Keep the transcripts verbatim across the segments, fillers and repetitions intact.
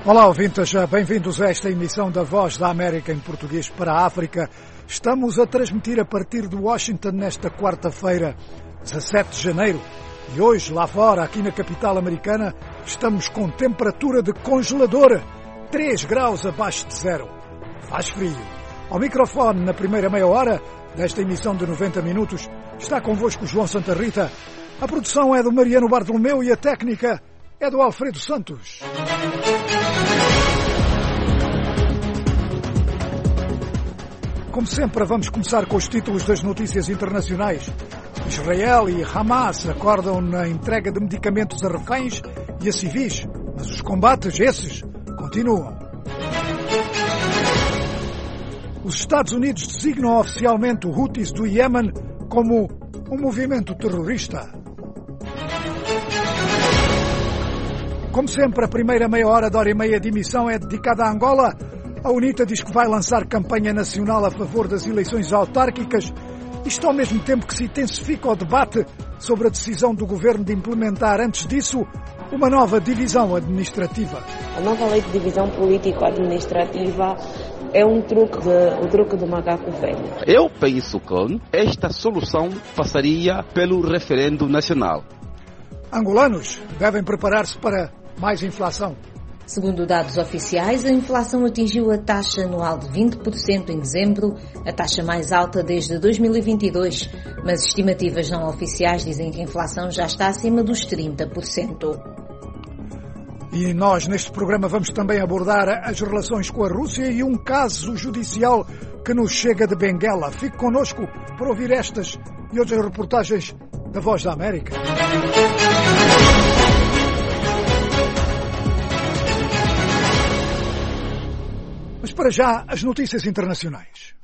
Olá, ouvintes, bem-vindos a esta emissão da Voz da América em português para a África. Estamos a transmitir a partir de Washington nesta quarta-feira, dezassete de janeiro. E hoje, lá fora, aqui na capital americana, estamos com temperatura de congelador, três graus abaixo de zero. Faz frio. Ao microfone, na primeira meia hora desta emissão de noventa minutos, está convosco João Santa Rita. A produção é do Mariano Bartolomeu e a técnica é do Alfredo Santos. Como sempre, vamos começar com os títulos das notícias internacionais. Israel e Hamas acordam na entrega de medicamentos a reféns e a civis, mas os combates, esses, continuam. Os Estados Unidos designam oficialmente os Houthis do Iémen como um movimento terrorista. Como sempre, a primeira meia hora da hora e meia de emissão é dedicada à Angola. A UNITA diz que vai lançar campanha nacional a favor das eleições autárquicas. Isto ao mesmo tempo que se intensifica o debate sobre a decisão do governo de implementar, antes disso, uma nova divisão administrativa. A nova lei de divisão político-administrativa é um truque, de, um truque do macaco velho. Eu penso que esta solução passaria pelo referendo nacional. Angolanos devem preparar-se para mais inflação. Segundo dados oficiais, a inflação atingiu a taxa anual de vinte por cento em dezembro, a taxa mais alta desde dois mil e vinte e dois, mas estimativas não oficiais dizem que a inflação já está acima dos trinta por cento. E nós, neste programa, vamos também abordar as relações com a Rússia e um caso judicial que nos chega de Benguela. Fique connosco para ouvir estas e outras reportagens da Voz da América. Mas para já, as notícias internacionais.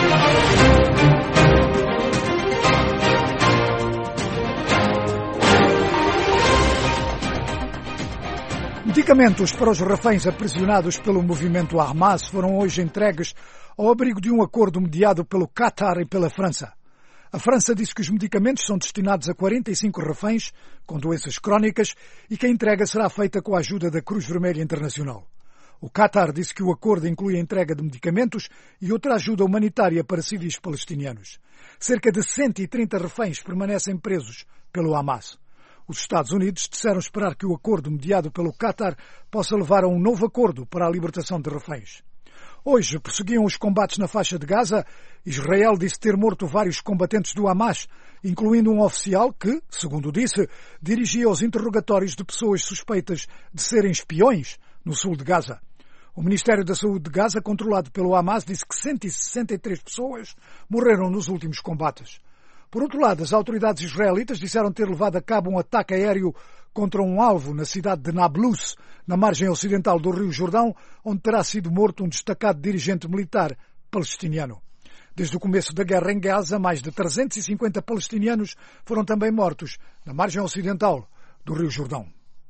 Medicamentos para os reféns aprisionados pelo movimento Hamas foram hoje entregues ao abrigo de um acordo mediado pelo Qatar e pela França. A França disse que os medicamentos são destinados a quarenta e cinco reféns com doenças crónicas e que a entrega será feita com a ajuda da Cruz Vermelha Internacional. O Qatar disse que o acordo inclui a entrega de medicamentos e outra ajuda humanitária para civis palestinianos. Cerca de cento e trinta reféns permanecem presos pelo Hamas. Os Estados Unidos disseram esperar que o acordo mediado pelo Qatar possa levar a um novo acordo para a libertação de reféns. Hoje prosseguiam os combates na faixa de Gaza. Israel disse ter morto vários combatentes do Hamas, incluindo um oficial que, segundo disse, dirigia os interrogatórios de pessoas suspeitas de serem espiões no sul de Gaza. O Ministério da Saúde de Gaza, controlado pelo Hamas, disse que cento e sessenta e três pessoas morreram nos últimos combates. Por outro lado, as autoridades israelitas disseram ter levado a cabo um ataque aéreo contra um alvo na cidade de Nablus, na margem ocidental do Rio Jordão, onde terá sido morto um destacado dirigente militar palestiniano. Desde o começo da guerra em Gaza, mais de trezentos e cinquenta palestinianos foram também mortos na margem ocidental do Rio Jordão.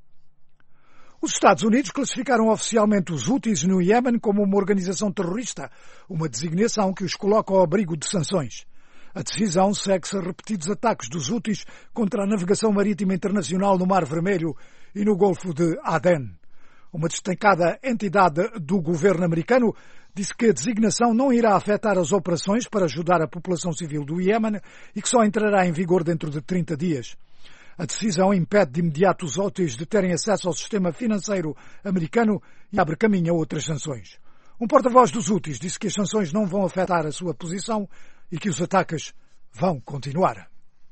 Os Estados Unidos classificaram oficialmente os Houthis no Iémen como uma organização terrorista, uma designação que os coloca ao abrigo de sanções. A decisão segue-se a repetidos ataques dos Houthis contra a navegação marítima internacional no Mar Vermelho e no Golfo de Aden. Uma destacada entidade do governo americano disse que a designação não irá afetar as operações para ajudar a população civil do Iémen e que só entrará em vigor dentro de trinta dias. A decisão impede de imediato os Houthis de terem acesso ao sistema financeiro americano e abre caminho a outras sanções. Um porta-voz dos Houthis disse que as sanções não vão afetar a sua posição e que os ataques vão continuar.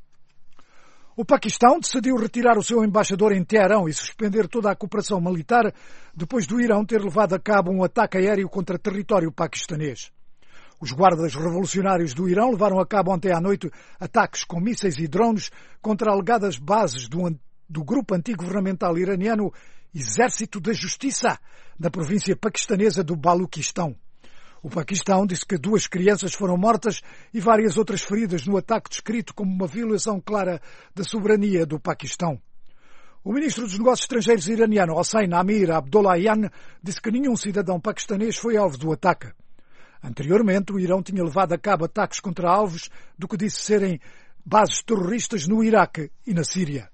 O Paquistão decidiu retirar o seu embaixador em Teherão e suspender toda a cooperação militar depois do Irão ter levado a cabo um ataque aéreo contra território paquistanês. Os guardas revolucionários do Irão levaram a cabo ontem à noite ataques com mísseis e drones contra alegadas bases do, do grupo antigovernamental iraniano Exército da Justiça, na província paquistanesa do Baluquistão. O Paquistão disse que duas crianças foram mortas e várias outras feridas no ataque descrito como uma violação clara da soberania do Paquistão. O ministro dos Negócios Estrangeiros iraniano Hossein Amir Abdollahian disse que nenhum cidadão paquistanês foi alvo do ataque. Anteriormente, o Irão tinha levado a cabo ataques contra alvos do que disse serem bases terroristas no Iraque e na Síria.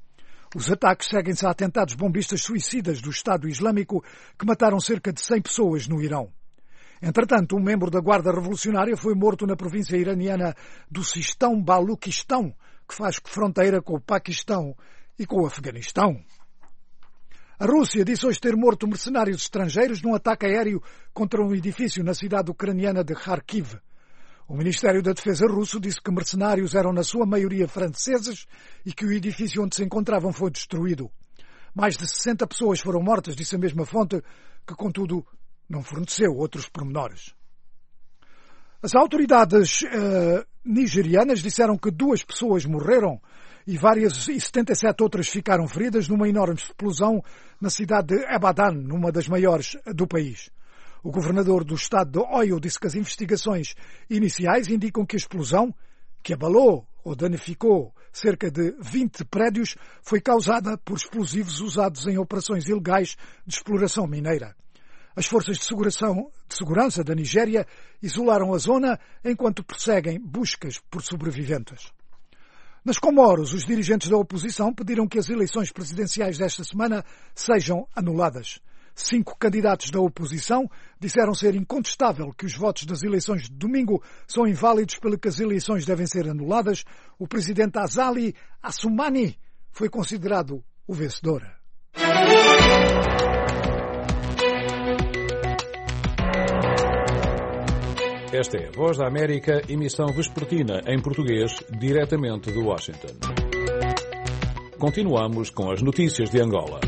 Os ataques seguem-se a atentados bombistas suicidas do Estado Islâmico que mataram cerca de cem pessoas no Irão. Entretanto, um membro da Guarda Revolucionária foi morto na província iraniana do Sistão-Baluquistão, que faz fronteira com o Paquistão e com o Afeganistão. A Rússia disse hoje ter morto mercenários estrangeiros num ataque aéreo contra um edifício na cidade ucraniana de Kharkiv. O Ministério da Defesa russo disse que mercenários eram na sua maioria franceses e que o edifício onde se encontravam foi destruído. Mais de sessenta pessoas foram mortas, disse a mesma fonte, que contudo não forneceu outros pormenores. As autoridades uh, nigerianas disseram que duas pessoas morreram e várias e setenta e sete outras ficaram feridas numa enorme explosão na cidade de Ibadan, numa das maiores do país. O governador do estado de Oyo disse que as investigações iniciais indicam que a explosão, que abalou ou danificou cerca de vinte prédios, foi causada por explosivos usados em operações ilegais de exploração mineira. As forças de segurança, de segurança da Nigéria isolaram a zona enquanto perseguem buscas por sobreviventes. Nas Comoros, os dirigentes da oposição pediram que as eleições presidenciais desta semana sejam anuladas. Cinco candidatos da oposição disseram ser incontestável que os votos das eleições de domingo são inválidos, pelo que as eleições devem ser anuladas. O presidente Azali Assoumani foi considerado o vencedor. Esta é a Voz da América, emissão vespertina em português, diretamente de Washington. Continuamos com as notícias de Angola.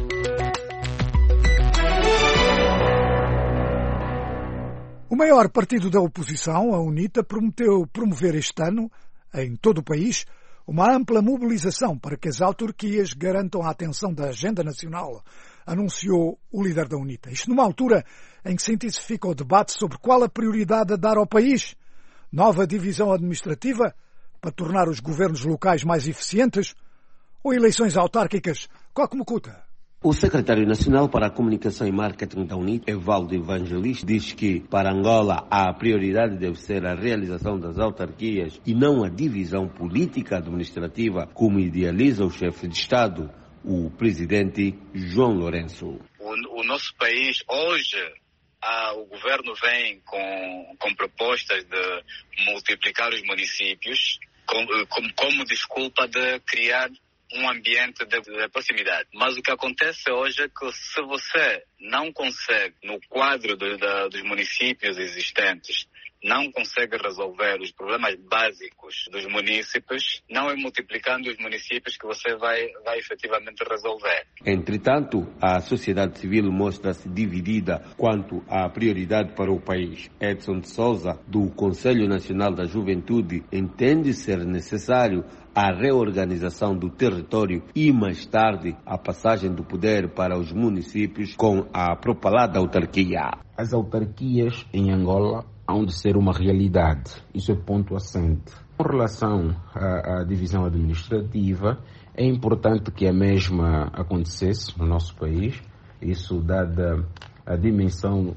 O maior partido da oposição, a UNITA, prometeu promover este ano, em todo o país, uma ampla mobilização para que as autarquias garantam a atenção da agenda nacional, anunciou o líder da UNITA. Isto numa altura em que se intensifica o debate sobre qual a prioridade a dar ao país. Nova divisão administrativa para tornar os governos locais mais eficientes ou eleições autárquicas? Cocomucuta. O secretário nacional para a Comunicação e Marketing da UNITA, Evaldo Evangelista, diz que para Angola a prioridade deve ser a realização das autarquias e não a divisão política administrativa, como idealiza o chefe de Estado, o presidente João Lourenço. O, o nosso país hoje, ah, o governo vem com, com propostas de multiplicar os municípios com, com, como desculpa de criar um ambiente de, de proximidade. Mas o que acontece hoje é que se você não consegue, no quadro do, da, dos municípios existentes, não consegue resolver os problemas básicos dos municípios, não é multiplicando os municípios que você vai, vai efetivamente resolver. Entretanto, a sociedade civil mostra-se dividida quanto à prioridade para o país. Edson de Souza, do Conselho Nacional da Juventude, entende ser necessário a reorganização do território e, mais tarde, a passagem do poder para os municípios com a propalada autarquia. As autarquias em Angola hão de ser uma realidade. Isso é ponto assente. Com relação à, à divisão administrativa, é importante que a mesma acontecesse no nosso país. Isso dada a dimensão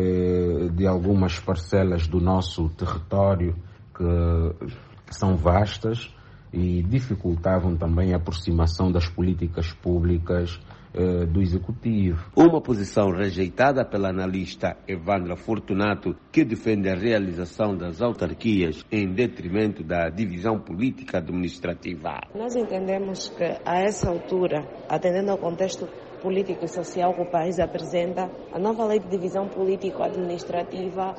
eh, de algumas parcelas do nosso território que, que são vastas e dificultavam também a aproximação das políticas públicas eh, do Executivo. Uma posição rejeitada pela analista Evandra Fortunato, que defende a realização das autarquias em detrimento da divisão política administrativa. Nós entendemos que, a essa altura, atendendo ao contexto político e social que o país apresenta, a nova lei de divisão político-administrativa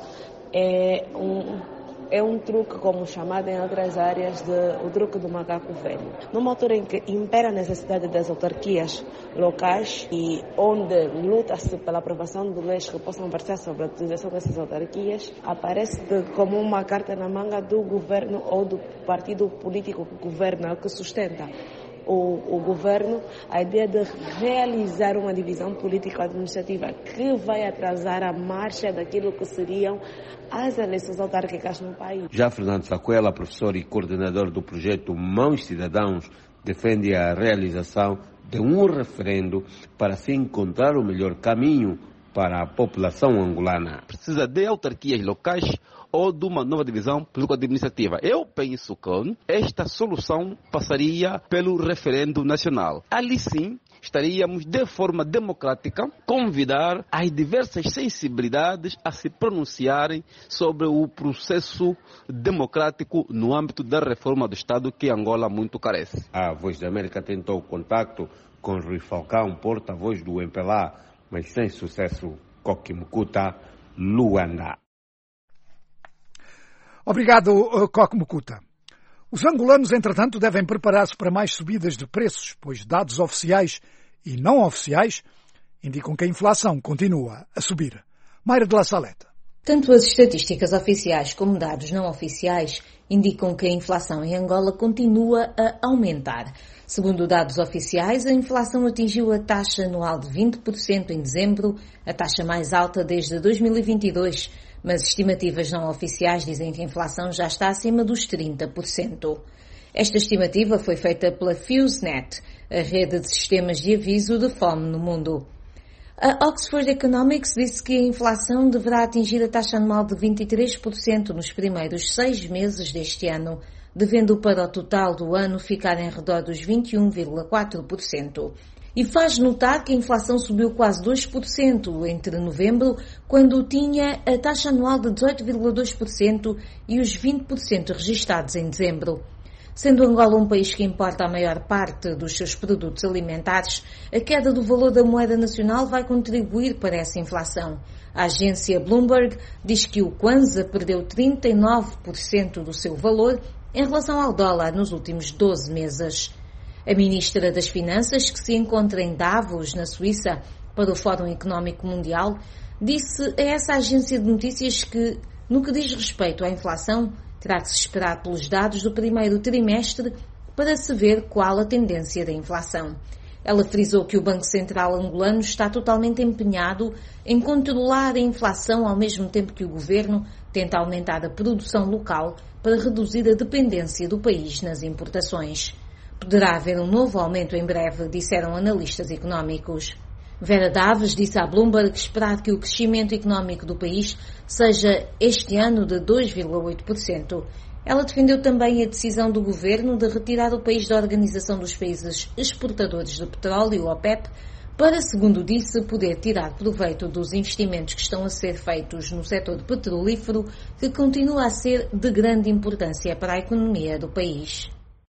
é um... É um truque, como chamado em outras áreas, de, o truque do macaco velho. Numa altura em que impera a necessidade das autarquias locais e onde luta-se pela aprovação de leis que possam versar sobre a utilização dessas autarquias, aparece de, como uma carta na manga do governo ou do partido político que governa, que sustenta O, o governo, a ideia de realizar uma divisão político-administrativa que vai atrasar a marcha daquilo que seriam as eleições autárquicas no país. Já Fernando Saquela, professor e coordenador do projeto Mãos Cidadãos, defende a realização de um referendo para se encontrar o melhor caminho para a população angolana. Precisa de autarquias locais ou de uma nova divisão político-administrativa. Eu penso que esta solução passaria pelo referendo nacional. Ali sim, estaríamos de forma democrática convidar as diversas sensibilidades a se pronunciarem sobre o processo democrático no âmbito da reforma do Estado que Angola muito carece. A Voz da América tentou contato com Rui Falcão, porta-voz do M P L A, mas sem sucesso. Koki Mukuta, Luanda. Obrigado, Koki Mukuta. Os angolanos, entretanto, devem preparar-se para mais subidas de preços, pois dados oficiais e não oficiais indicam que a inflação continua a subir. Mayra de la Saleta. Tanto as estatísticas oficiais como dados não oficiais indicam que a inflação em Angola continua a aumentar. Segundo dados oficiais, a inflação atingiu a taxa anual de vinte por cento em dezembro, a taxa mais alta desde dois mil e vinte e dois, mas estimativas não oficiais dizem que a inflação já está acima dos trinta por cento. Esta estimativa foi feita pela FuseNet, a rede de sistemas de aviso de fome no mundo. A Oxford Economics disse que a inflação deverá atingir a taxa anual de vinte e três por cento nos primeiros seis meses deste ano, devendo para o total do ano ficar em redor dos vinte e um vírgula quatro por cento. E faz notar que a inflação subiu quase dois por cento entre novembro, quando tinha a taxa anual de dezoito vírgula dois por cento e os vinte por cento registados em dezembro. Sendo Angola um país que importa a maior parte dos seus produtos alimentares, a queda do valor da moeda nacional vai contribuir para essa inflação. A agência Bloomberg diz que o Kwanza perdeu trinta e nove por cento do seu valor em relação ao dólar nos últimos doze meses. A ministra das Finanças, que se encontra em Davos, na Suíça, para o Fórum Económico Mundial, disse a essa agência de notícias que, no que diz respeito à inflação, terá que se esperar pelos dados do primeiro trimestre para se ver qual a tendência da inflação. Ela frisou que o Banco Central angolano está totalmente empenhado em controlar a inflação ao mesmo tempo que o governo tenta aumentar a produção local para reduzir a dependência do país nas importações. Poderá haver um novo aumento em breve, disseram analistas económicos. Vera Daves disse à Bloomberg esperar que o crescimento económico do país seja este ano de dois vírgula oito por cento. Ela defendeu também a decisão do governo de retirar o país da Organização dos Países Exportadores de Petróleo, OPEP, para, segundo disse, poder tirar proveito dos investimentos que estão a ser feitos no setor petrolífero, que continua a ser de grande importância para a economia do país.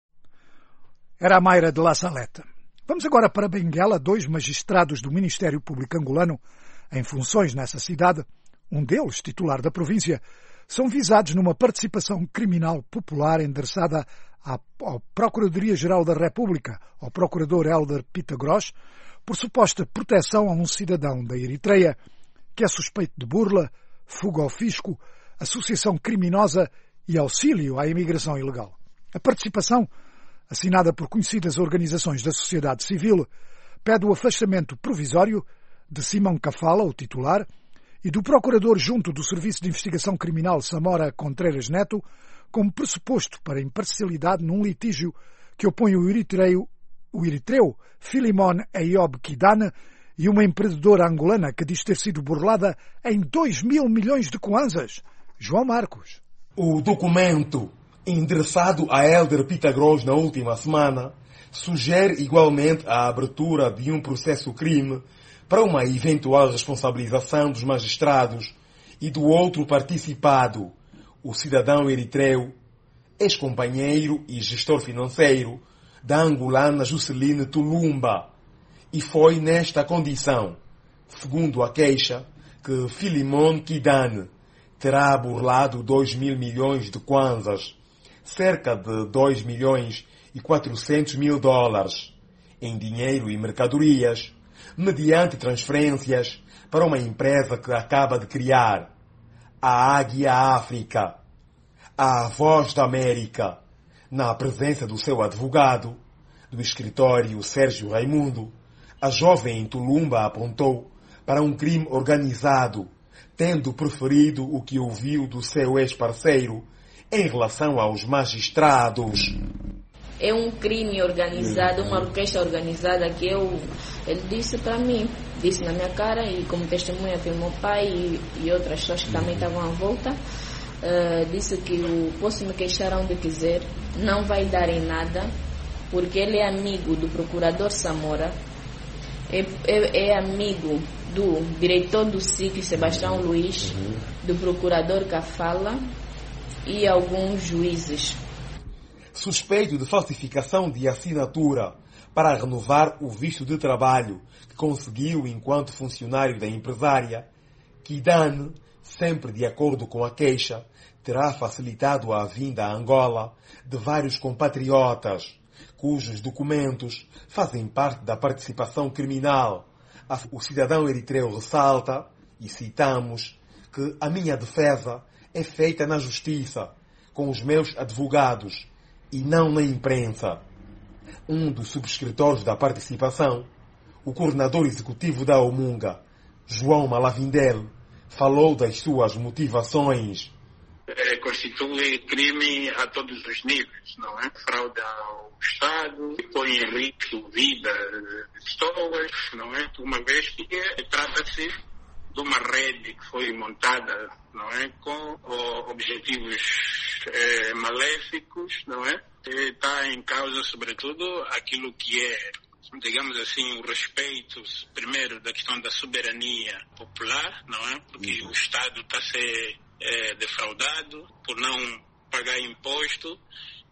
Era a Mayra de la Saleta. Vamos agora para Benguela. Dois magistrados do Ministério Público angolano, em funções nessa cidade, um deles, titular da província, são visados numa participação criminal popular endereçada à, à Procuradoria-Geral da República, ao procurador Hélder Pitagros, por suposta proteção a um cidadão da Eritreia que é suspeito de burla, fuga ao fisco, associação criminosa e auxílio à imigração ilegal. A participação, assinada por conhecidas organizações da sociedade civil, pede o afastamento provisório de Simão Cafala, o titular, e do procurador junto do Serviço de Investigação Criminal Samora Contreras Neto, como pressuposto para imparcialidade num litígio que opõe o eritreu, o eritreu Filimon Eyob Kidane e uma empreendedora angolana que diz ter sido burlada em dois mil milhões de kwanzas. João Marcos. O documento endereçado a Hélder Pitagros na última semana, sugere igualmente a abertura de um processo-crime para uma eventual responsabilização dos magistrados e do outro participado, o cidadão eritreu, ex-companheiro e gestor financeiro da angolana Jusceline Tulumba. E foi nesta condição, segundo a queixa, que Filimon Kidane terá burlado dois mil milhões de kwanzas, cerca de dois milhões e quatrocentos mil dólares, em dinheiro e mercadorias, mediante transferências para uma empresa que acaba de criar, a Águia África, a Voz da América, na presença do seu advogado, do escritório Sérgio Raimundo. A jovem Tulumba apontou para um crime organizado, tendo preferido o que ouviu do seu ex-parceiro em relação aos magistrados. é um crime organizado, uma orquestra organizada que eu... Ele disse para mim, disse na minha cara, e como testemunha filmou o pai e, e outras pessoas que também estavam à volta, uh, disse que eu posso me queixar onde quiser, não vai dar em nada, porque ele é amigo do procurador Samora, é, é, é amigo do diretor do S I C, Sebastião Luiz, do procurador Cafala e alguns juízes. Suspeito de falsificação de assinatura para renovar o visto de trabalho que conseguiu enquanto funcionário da empresária, Kidane, sempre de acordo com a queixa, terá facilitado a vinda a Angola de vários compatriotas, cujos documentos fazem parte da participação criminal. O cidadão eritreu ressalta, e citamos, que a minha defesa é feita na justiça, com os meus advogados, e não na imprensa. Um dos subscritores da participação, o coordenador executivo da Omunga, João Malavindel, falou das suas motivações. É, constitui crime a todos os níveis, não é? Fraude ao Estado, põe em risco vida de pessoas, não é? Uma vez que trata-se de uma rede que foi montada, não é? Com oh, objetivos eh, maléficos, não é? Está em causa, sobretudo, aquilo que é, digamos assim, o respeito, primeiro, da questão da soberania popular, não é? Porque o Estado está a ser é, defraudado por não pagar imposto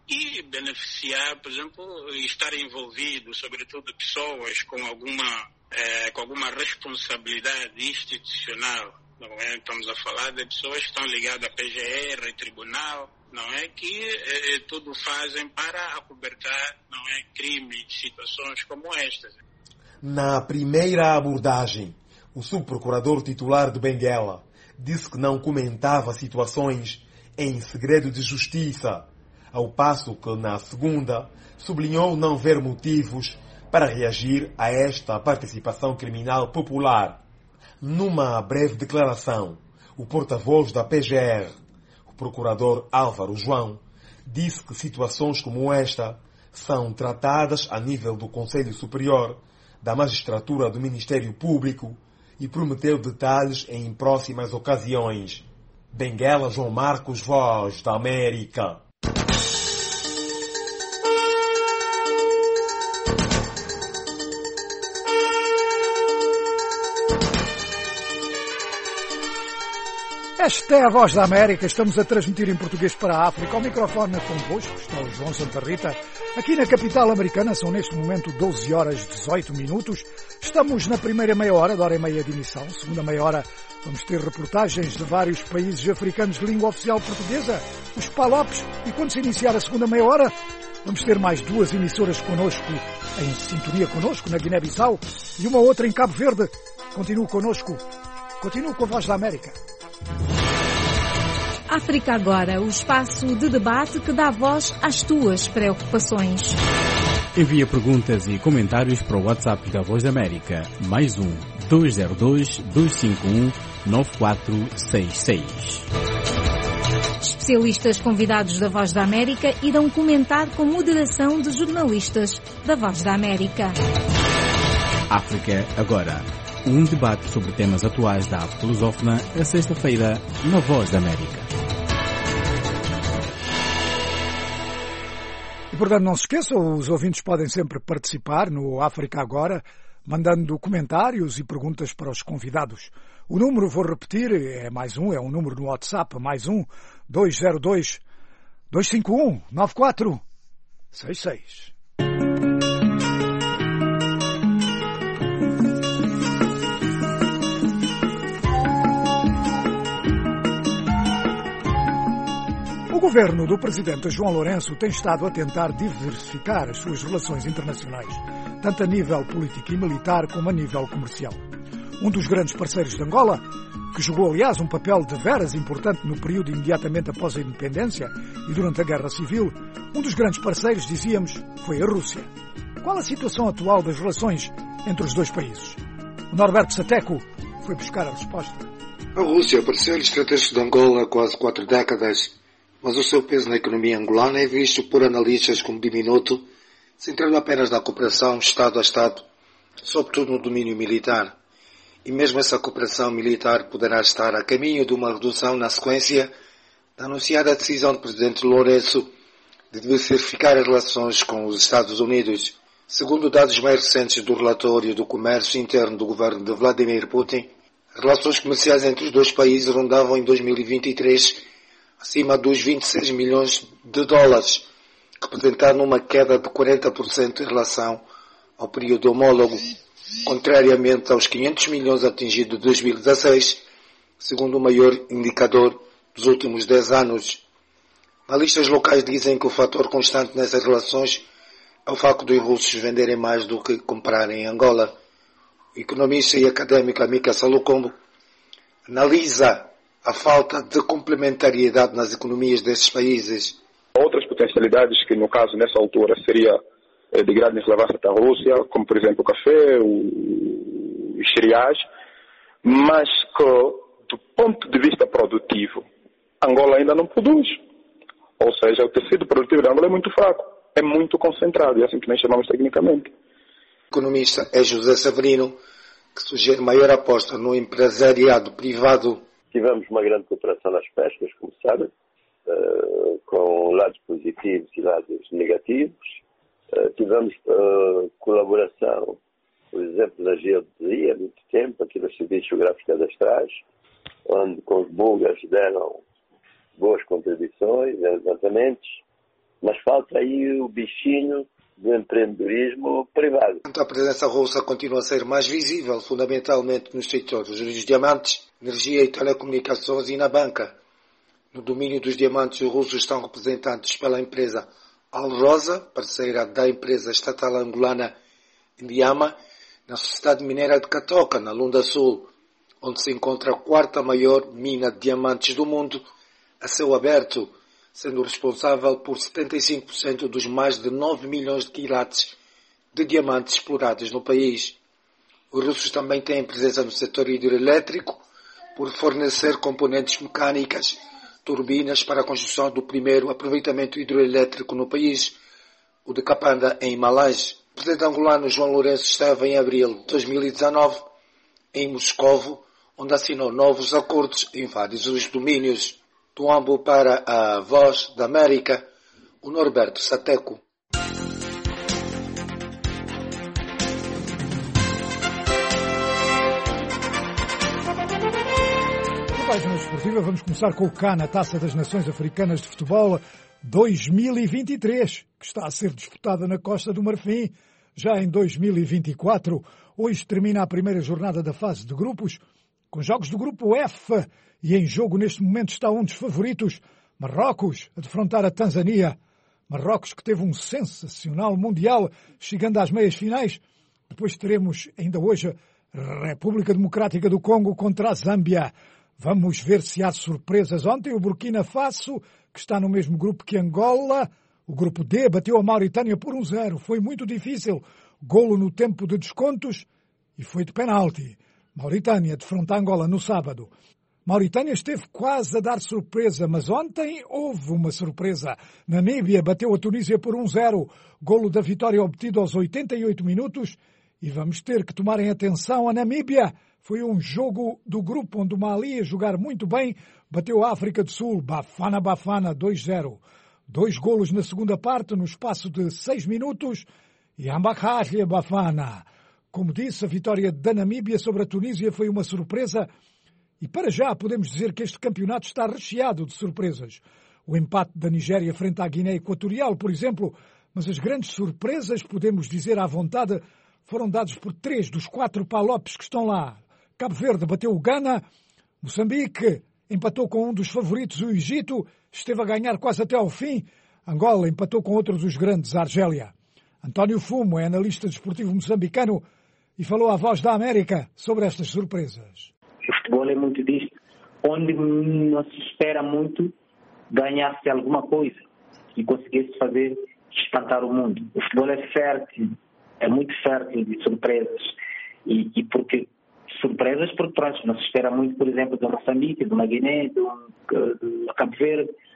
e beneficiar, por exemplo, estar envolvido, sobretudo, pessoas com alguma, é, com alguma responsabilidade institucional, não é? Estamos a falar de pessoas que estão ligadas à P G R, tribunal, não é? Que é, tudo fazem para acobertar, não é? Crimes, situações como estas. Na primeira abordagem, o subprocurador titular de Benguela disse que não comentava situações em segredo de justiça, ao passo que, na segunda, sublinhou não ver motivos para reagir a esta participação criminal popular. Numa breve declaração, o porta-voz da P G R, o procurador Álvaro João, disse que situações como esta são tratadas a nível do Conselho Superior da Magistratura do Ministério Público e prometeu detalhes em próximas ocasiões. Benguela, João Marcos, Voz da América. Esta é a Voz da América. Estamos a transmitir em português para a África. Ao microfone convosco está o João Santa Rita. Aqui na capital americana são neste momento doze horas e dezoito minutos. Estamos na primeira meia hora, da hora e meia de emissão. Segunda meia hora vamos ter reportagens de vários países africanos de língua oficial portuguesa, os PALOPs. E quando se iniciar a segunda meia hora, vamos ter mais duas emissoras connosco, em sintonia connosco, na Guiné-Bissau, e uma outra em Cabo Verde. Continue connosco. Continue com a Voz da América. África Agora, o espaço de debate que dá voz às tuas preocupações. Envia perguntas e comentários para o WhatsApp da Voz da América, mais um, dois zero dois, dois cinco um, nove quatro seis seis. Especialistas convidados da Voz da América irão comentar com moderação de jornalistas da Voz da América. África Agora. Um debate sobre temas atuais da África lusófona, a sexta-feira, na Voz da América. E, portanto, não se esqueçam, os ouvintes podem sempre participar no África Agora, mandando comentários e perguntas para os convidados. O número, vou repetir, é mais um, é um número no WhatsApp, mais um, dois zero dois, dois cinco um, nove quatro seis seis. O governo do presidente João Lourenço tem estado a tentar diversificar as suas relações internacionais, tanto a nível político e militar como a nível comercial. Um dos grandes parceiros de Angola, que jogou, aliás, um papel de veras importante no período imediatamente após a independência e durante a Guerra Civil, um dos grandes parceiros, dizíamos, foi a Rússia. Qual a situação atual das relações entre os dois países? O Norberto Sateco foi buscar a resposta. A Rússia, parceiro estratégico de Angola há quase quatro décadas, mas o seu peso na economia angolana é visto por analistas como diminuto, centrando apenas na cooperação Estado a Estado, sobretudo no domínio militar. E mesmo essa cooperação militar poderá estar a caminho de uma redução na sequência da anunciada decisão do presidente Lourenço de diversificar as relações com os Estados Unidos. Segundo dados mais recentes do relatório do comércio interno do governo de Vladimir Putin, as relações comerciais entre os dois países rondavam em dois mil e vinte e três acima dos vinte e seis milhões de dólares, representando uma queda de quarenta por cento em relação ao período homólogo, contrariamente aos quinhentos milhões atingidos em dois mil e dezasseis, segundo o maior indicador dos últimos dez anos. Analistas locais dizem que o fator constante nessas relações é o facto dos russos venderem mais do que comprarem em Angola. O economista e académico Amika Salucombo analisa a falta de complementariedade nas economias desses países. Outras potencialidades que, no caso, nessa altura, seria de grande relevância para a Rússia, como, por exemplo, o café, os cereais, mas que, do ponto de vista produtivo, Angola ainda não produz. Ou seja, o tecido produtivo de Angola é muito fraco, é muito concentrado, é assim que nós chamamos tecnicamente. O economista é José Severino, que sugere maior aposta no empresariado privado. Tivemos uma grande cooperação nas pescas, como sabe, uh, com lados positivos e lados negativos. Uh, tivemos uh, colaboração, por exemplo, na geodesia há muito tempo, aqui nos serviços geográficos cadastrais, onde com os búlgaros deram boas contribuições, levantamentos, mas falta aí o bichinho do empreendedorismo privado. A presença russa continua a ser mais visível, fundamentalmente nos setores dos diamantes, energia e telecomunicações e na banca. No domínio dos diamantes, os russos estão representados pela empresa Alrosa, parceira da empresa estatal angolana Indiama, na sociedade mineira de Catoca, na Lunda Sul, onde se encontra a quarta maior mina de diamantes do mundo, a céu aberto, sendo responsável por setenta e cinco por cento dos mais de nove milhões de quilates de diamantes explorados no país. Os russos também têm presença no setor hidroelétrico por fornecer componentes mecânicas, turbinas para a construção do primeiro aproveitamento hidroelétrico no país, o de Capanda, em Malaj. O presidente angolano João Lourenço esteve em abril de dois mil e dezanove em Moscovo, onde assinou novos acordos em vários dos domínios. Do Ambo para a Voz da América, o Norberto Sateco. Na página esportiva vamos começar com o C A N, a Taça das Nações Africanas de Futebol dois mil e vinte e três, que está a ser disputada na Costa do Marfim, já em dois mil e vinte e quatro. Hoje termina a primeira jornada da fase de grupos, com jogos do grupo F, e em jogo neste momento está um dos favoritos, Marrocos, a defrontar a Tanzânia. Marrocos que teve um sensacional Mundial, chegando às meias finais. Depois teremos ainda hoje a República Democrática do Congo contra a Zâmbia. Vamos ver se há surpresas. Ontem o Burkina Faso, que está no mesmo grupo que Angola, o grupo D, bateu a Mauritânia por um zero. Foi muito difícil. Golo no tempo de descontos e foi de penalti. Mauritânia defronta a Angola no sábado. Mauritânia esteve quase a dar surpresa, mas ontem houve uma surpresa. Namíbia bateu a Tunísia por um zero. Golo da vitória obtido aos oitenta e oito minutos. E vamos ter que tomarem atenção a Namíbia. Foi um jogo do grupo onde o Mali, a jogar muito bem, bateu a África do Sul. Bafana Bafana dois zero. Dois golos na segunda parte, no espaço de seis minutos. E Ambakhalia Bafana. Como disse, a vitória da Namíbia sobre a Tunísia foi uma surpresa. E para já podemos dizer que este campeonato está recheado de surpresas. O empate da Nigéria frente à Guiné Equatorial, por exemplo, mas as grandes surpresas, podemos dizer à vontade, foram dadas por três dos quatro palopes que estão lá. Cabo Verde bateu o Ghana, Moçambique empatou com um dos favoritos, o Egito, esteve a ganhar quase até ao fim. Angola empatou com outro dos grandes, a Argélia. António Fumo é analista desportivo moçambicano e falou à Voz da América sobre estas surpresas. O futebol é muito disto, onde não se espera muito ganhar-se alguma coisa e conseguir-se fazer espantar o mundo. O futebol é fértil, é muito fértil de surpresas. E, e porque surpresas, porque pronto, não se espera muito, por exemplo, do Moçambique, do Guiné, do, do Cabo Verde,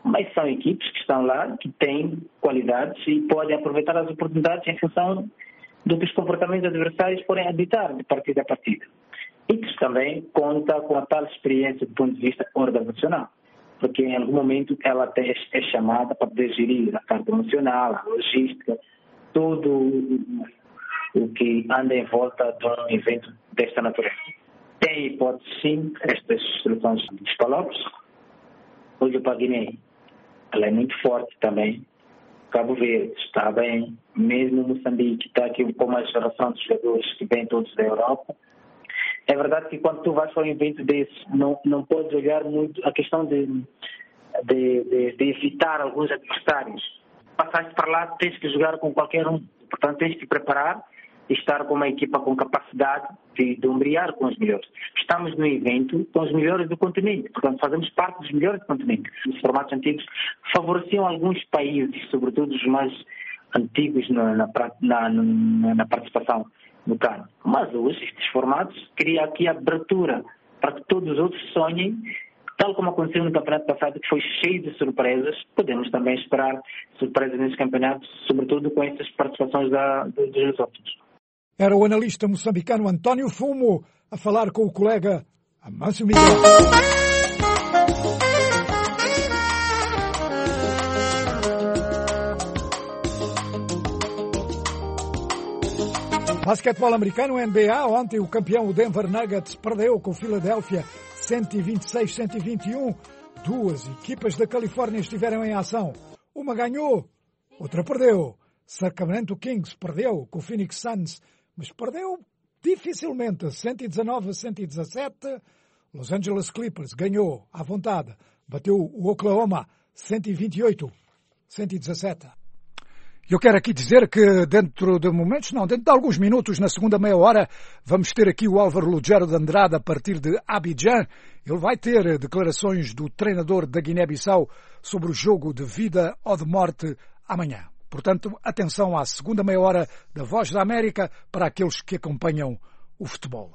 mas são equipes que estão lá, que têm qualidades e podem aproveitar as oportunidades em função do que os comportamentos adversários podem habitar de partida a partida. E que também conta com a tal experiência do ponto de vista organizacional, porque em algum momento ela até é chamada para poder gerir a carga emocional, a logística, tudo o que anda em volta de um evento desta natureza. Tem hipótese, sim, estas seleções dos Palopes. Hoje para a Guiné, ela é muito forte também. Cabo Verde está bem, mesmo Moçambique está aqui com uma geração de jogadores que vêm todos da Europa. É verdade que quando tu vais para um evento desse, não, não podes olhar muito a questão de, de, de, de evitar alguns adversários. Passaste para lá, tens que jogar com qualquer um. Portanto, tens que preparar e estar com uma equipa com capacidade de, de ombrear com os melhores. Estamos no evento com os melhores do continente. Portanto, fazemos parte dos melhores do continente. Os formatos antigos favoreciam alguns países, sobretudo os mais antigos na, na, na, na, na participação no C A N. Mas hoje, estes formatos criam aqui a abertura para que todos os outros sonhem, tal como aconteceu no campeonato passado, que foi cheio de surpresas. Podemos também esperar surpresas nesses campeonatos, sobretudo com essas participações da, dos lusófonos. Era o analista moçambicano António Fumo a falar com o colega Amâncio Miguel. Basquetebol americano, N B A, ontem o campeão o Denver Nuggets perdeu com o Philadelphia cento e vinte e seis a cento e vinte e um. Duas equipas da Califórnia estiveram em ação. Uma ganhou, outra perdeu. Sacramento Kings perdeu com o Phoenix Suns, mas perdeu dificilmente, cento e dezanove a cento e dezassete. Los Angeles Clippers ganhou à vontade, bateu o Oklahoma cento e vinte e oito a cento e dezassete. Eu quero aqui dizer que dentro de momentos, não, dentro de alguns minutos, na segunda meia hora, vamos ter aqui o Álvaro Lugero de Andrade a partir de Abidjan. Ele vai ter declarações do treinador da Guiné-Bissau sobre o jogo de vida ou de morte amanhã. Portanto, atenção à segunda meia hora da Voz da América para aqueles que acompanham o futebol.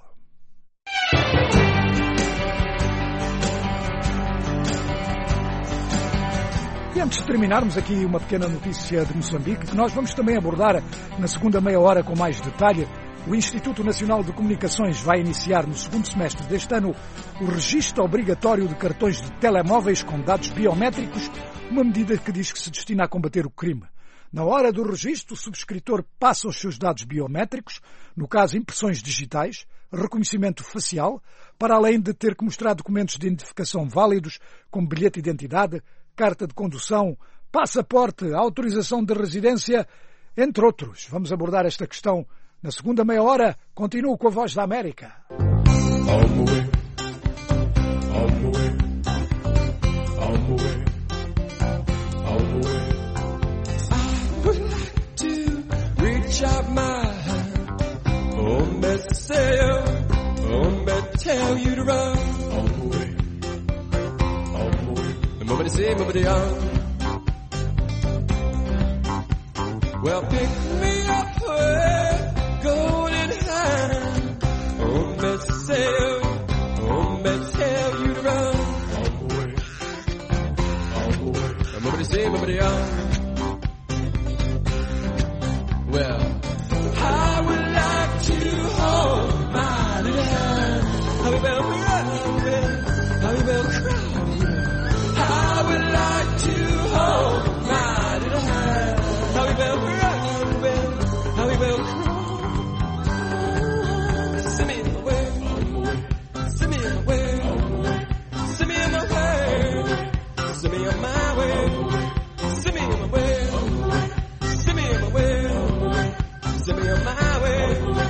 E antes de terminarmos aqui uma pequena notícia de Moçambique, que nós vamos também abordar na segunda meia hora com mais detalhe. O Instituto Nacional de Comunicações vai iniciar no segundo semestre deste ano o registro obrigatório de cartões de telemóveis com dados biométricos, uma medida que diz que se destina a combater o crime. Na hora do registro, o subscritor passa os seus dados biométricos, no caso impressões digitais, reconhecimento facial, para além de ter que mostrar documentos de identificação válidos, como bilhete de identidade, carta de condução, passaporte, autorização de residência, entre outros. Vamos abordar esta questão na segunda meia hora. Continuo com a Voz da América. Tell you to run all the way, all the way. And nobody say, nobody on. Well, pick me up where golden hand. Oh, me say, oh, me tell you to run all the way, all the way. And nobody say, nobody on. Well, I would like to hold my little hand. How we better run, how we better cry. I would like to hold my little hand. How we better run, how we better cry. Send me away, send me away, send me in my way, send me on my way, send me in my way, send me in my way, send me on my way.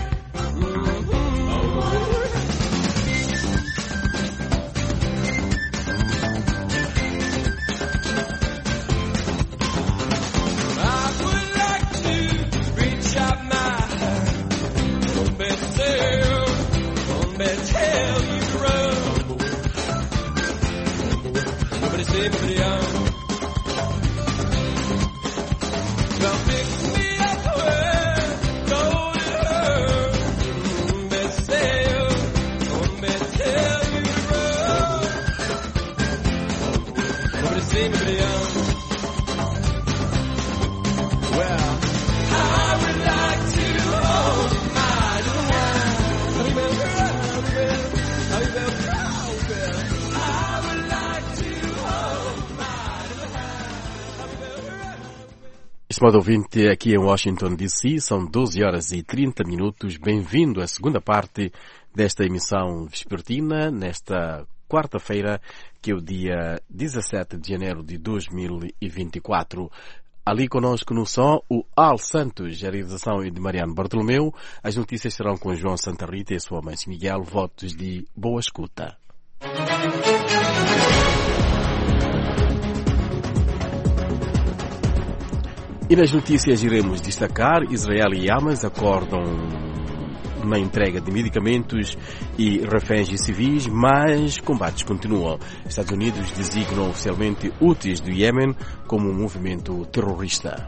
Everybody on. Well, pick me up where golden her. Me say, oh, me tell you to run. Nobody say, baby, young. Well, I would like to hold my little hand. Happy birthday, happy birthday, happy birthday. I would like to hold my little hand. Happy birthday. Estimado ouvinte, aqui em Washington, D C, são doze horas e trinta minutos. Bem-vindo à segunda parte desta emissão vespertina, nesta quarta-feira, que é o dia dezassete de janeiro de dois mil e vinte e quatro. Ali conosco no som, o Al Santos, a realização é de Mariano Bartolomeu. As notícias serão com João Santa Rita e a sua mãe Miguel. Votos de boa escuta. E nas notícias iremos destacar: Israel e Hamas acordam na entrega de medicamentos e reféns civis, mas combates continuam. Estados Unidos designam oficialmente Houthis do Iêmen como um movimento terrorista.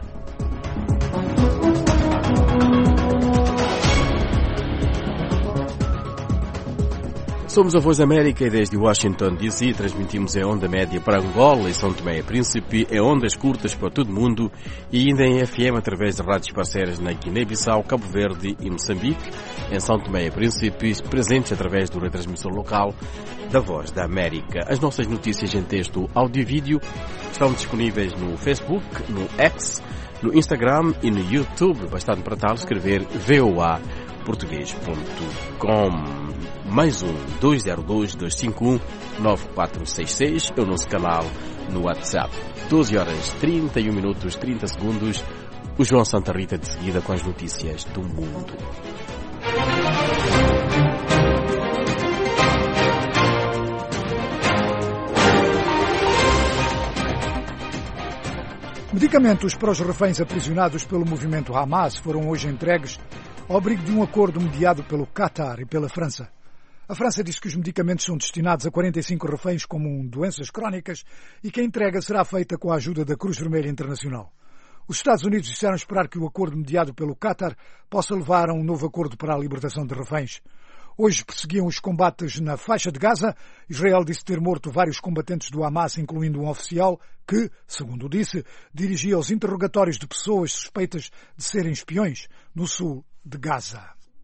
Somos a Voz da América e desde Washington, D C transmitimos em onda média para Angola e São Tomé e Príncipe, em ondas curtas para todo o mundo e ainda em F M através de rádios parceiras na Guiné-Bissau, Cabo Verde e Moçambique, em São Tomé e Príncipe, presentes através do retransmissor local da Voz da América. As nossas notícias em texto, áudio e vídeo estão disponíveis no Facebook, no X, no Instagram e no YouTube. Bastante para tal escrever v o a português ponto com. Mais um dois zero dois, dois cinco um, nove quatro seis seis é o nosso canal no WhatsApp. doze horas trinta e um minutos trinta segundos. O João Santa Rita de seguida com as notícias do mundo. Medicamentos para os reféns aprisionados pelo movimento Hamas foram hoje entregues ao abrigo de um acordo mediado pelo Qatar e pela França. A França diz que os medicamentos são destinados a quarenta e cinco reféns com doenças crónicas e que a entrega será feita com a ajuda da Cruz Vermelha Internacional. Os Estados Unidos disseram esperar que o acordo mediado pelo Qatar possa levar a um novo acordo para a libertação de reféns. Hoje perseguiam os combates na faixa de Gaza. Israel disse ter morto vários combatentes do Hamas, incluindo um oficial que, segundo disse, dirigia os interrogatórios de pessoas suspeitas de serem espiões no sul de Gaza.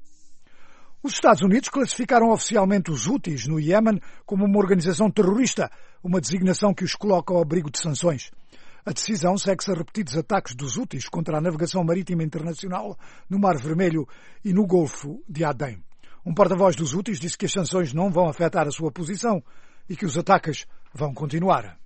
Os Estados Unidos classificaram oficialmente os Houthis no Iêmen como uma organização terrorista, uma designação que os coloca ao abrigo de sanções. A decisão segue-se a repetidos ataques dos Houthis contra a navegação marítima internacional no Mar Vermelho e no Golfo de Aden. Um porta-voz dos Houthis disse que as sanções não vão afetar a sua posição e que os ataques vão continuar.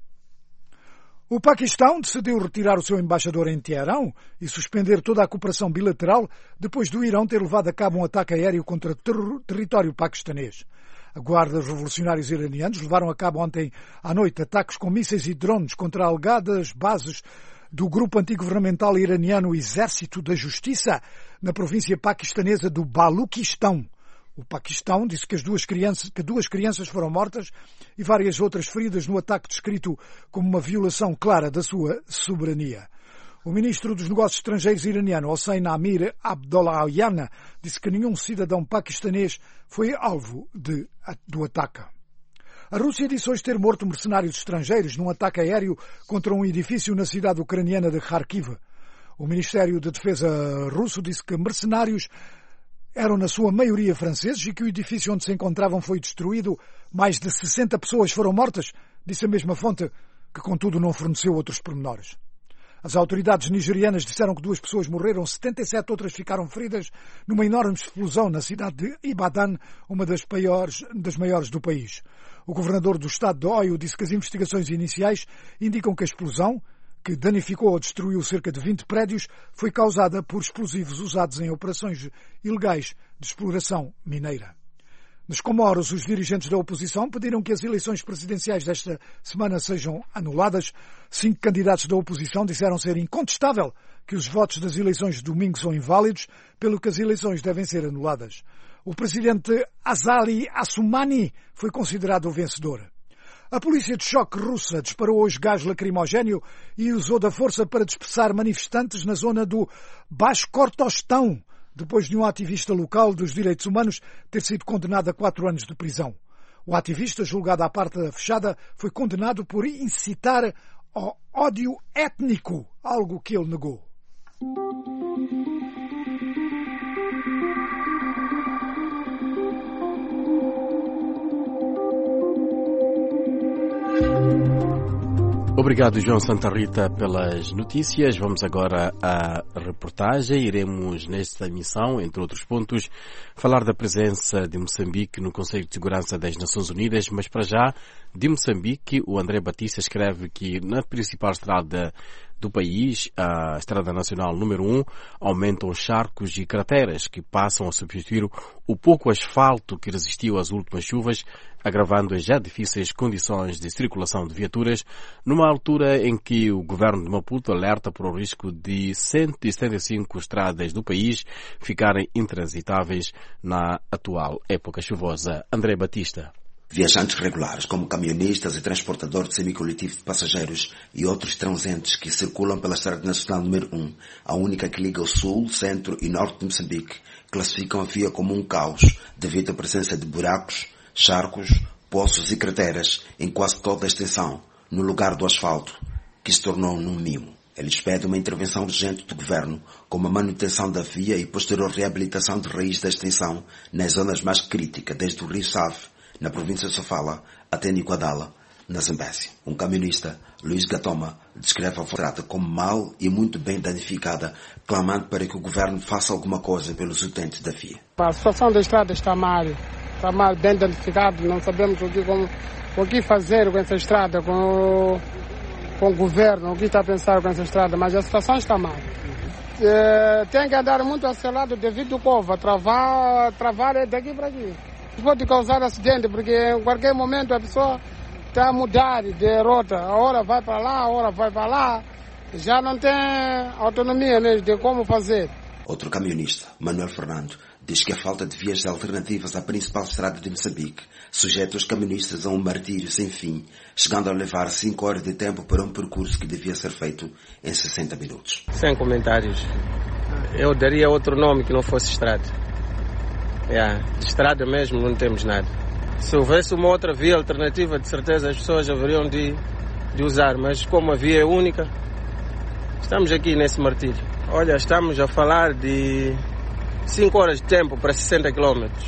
O Paquistão decidiu retirar o seu embaixador em Teherão e suspender toda a cooperação bilateral depois do Irão ter levado a cabo um ataque aéreo contra o ter- território paquistanês. A Guarda dos Revolucionários Iranianos levaram a cabo ontem à noite ataques com mísseis e drones contra alegadas bases do grupo antigovernamental iraniano Exército da Justiça na província paquistanesa do Baluquistão. O Paquistão disse que, as duas crianças, que duas crianças foram mortas e várias outras feridas no ataque descrito como uma violação clara da sua soberania. O ministro dos Negócios Estrangeiros iraniano, Hossein Amir Abdollahian, disse que nenhum cidadão paquistanês foi alvo de, do ataque. A Rússia disse hoje ter morto mercenários estrangeiros num ataque aéreo contra um edifício na cidade ucraniana de Kharkiv. O Ministério da Defesa russo disse que mercenários eram na sua maioria franceses e que o edifício onde se encontravam foi destruído. Mais de sessenta pessoas foram mortas, disse a mesma fonte, que contudo não forneceu outros pormenores. As autoridades nigerianas disseram que duas pessoas morreram, setenta e sete outras ficaram feridas numa enorme explosão na cidade de Ibadan, uma das maiores, das maiores do país. O governador do estado de Oyo disse que as investigações iniciais indicam que a explosão, que danificou ou destruiu cerca de vinte prédios, foi causada por explosivos usados em operações ilegais de exploração mineira. Nos Comoros, os dirigentes da oposição pediram que as eleições presidenciais desta semana sejam anuladas. Cinco candidatos da oposição disseram ser incontestável que os votos das eleições de domingo são inválidos, pelo que as eleições devem ser anuladas. O presidente Azali Assoumani foi considerado o vencedor. A polícia de choque russa disparou hoje gás lacrimogéneo e usou da força para dispersar manifestantes na zona do Bashkortostão, depois de um ativista local dos direitos humanos ter sido condenado a quatro anos de prisão. O ativista, julgado à porta fechada, foi condenado por incitar ao ódio étnico, algo que ele negou. Obrigado, João Santa Rita, pelas notícias. Vamos agora à reportagem. Iremos, nesta emissão, entre outros pontos, falar da presença de Moçambique no Conselho de Segurança das Nações Unidas, mas para já, de Moçambique, o André Batista escreve que na principal estrada do país, a Estrada Nacional número um, aumentam os charcos e crateras que passam a substituir o pouco asfalto que resistiu às últimas chuvas, agravando as já difíceis condições de circulação de viaturas, numa altura em que o governo de Maputo alerta para o risco de cento e setenta e cinco estradas do país ficarem intransitáveis na atual época chuvosa. André Batista. Viajantes regulares, como caminhonistas e transportadores de semicoletivo de passageiros e outros transeuntes que circulam pela Estrada Nacional número um, a única que liga o sul, centro e norte de Moçambique, classificam a via como um caos devido à presença de buracos, charcos, poços e crateras em quase toda a extensão, no lugar do asfalto, que se tornou num mimo. Eles pedem uma intervenção urgente do governo, como a manutenção da via e posterior reabilitação de raiz da extensão nas zonas mais críticas, desde o Rio Save, na província de Sofala, até Nicoadala, na Zambésia. Um camionista, Luís Gatoma, descreve a estrada como mal e muito bem danificada, clamando para que o governo faça alguma coisa pelos utentes da via. A situação da estrada está mal, está mal, bem danificada, não sabemos o que, como, o que fazer com essa estrada, com, com o governo, o que está a pensar com essa estrada, mas a situação está mal. É, tem que andar muito acelerado devido ao povo, travar, travar é daqui para aqui. Pode causar acidente, porque em qualquer momento a pessoa está a mudar de rota. A hora vai para lá, a hora vai para lá. Já não tem autonomia mesmo de como fazer. Outro camionista, Manuel Fernando, diz que a falta de vias alternativas à principal estrada de Moçambique sujeita os camionistas a um martírio sem fim, chegando a levar cinco horas de tempo para um percurso que devia ser feito em sessenta minutos. Sem comentários. Eu daria outro nome que não fosse estrada. Yeah, de estrada mesmo não temos nada. Se houvesse uma outra via alternativa, de certeza as pessoas haveriam de, de usar, mas como a via é única, estamos aqui nesse martírio. Olha, estamos a falar de cinco horas de tempo para sessenta quilômetros,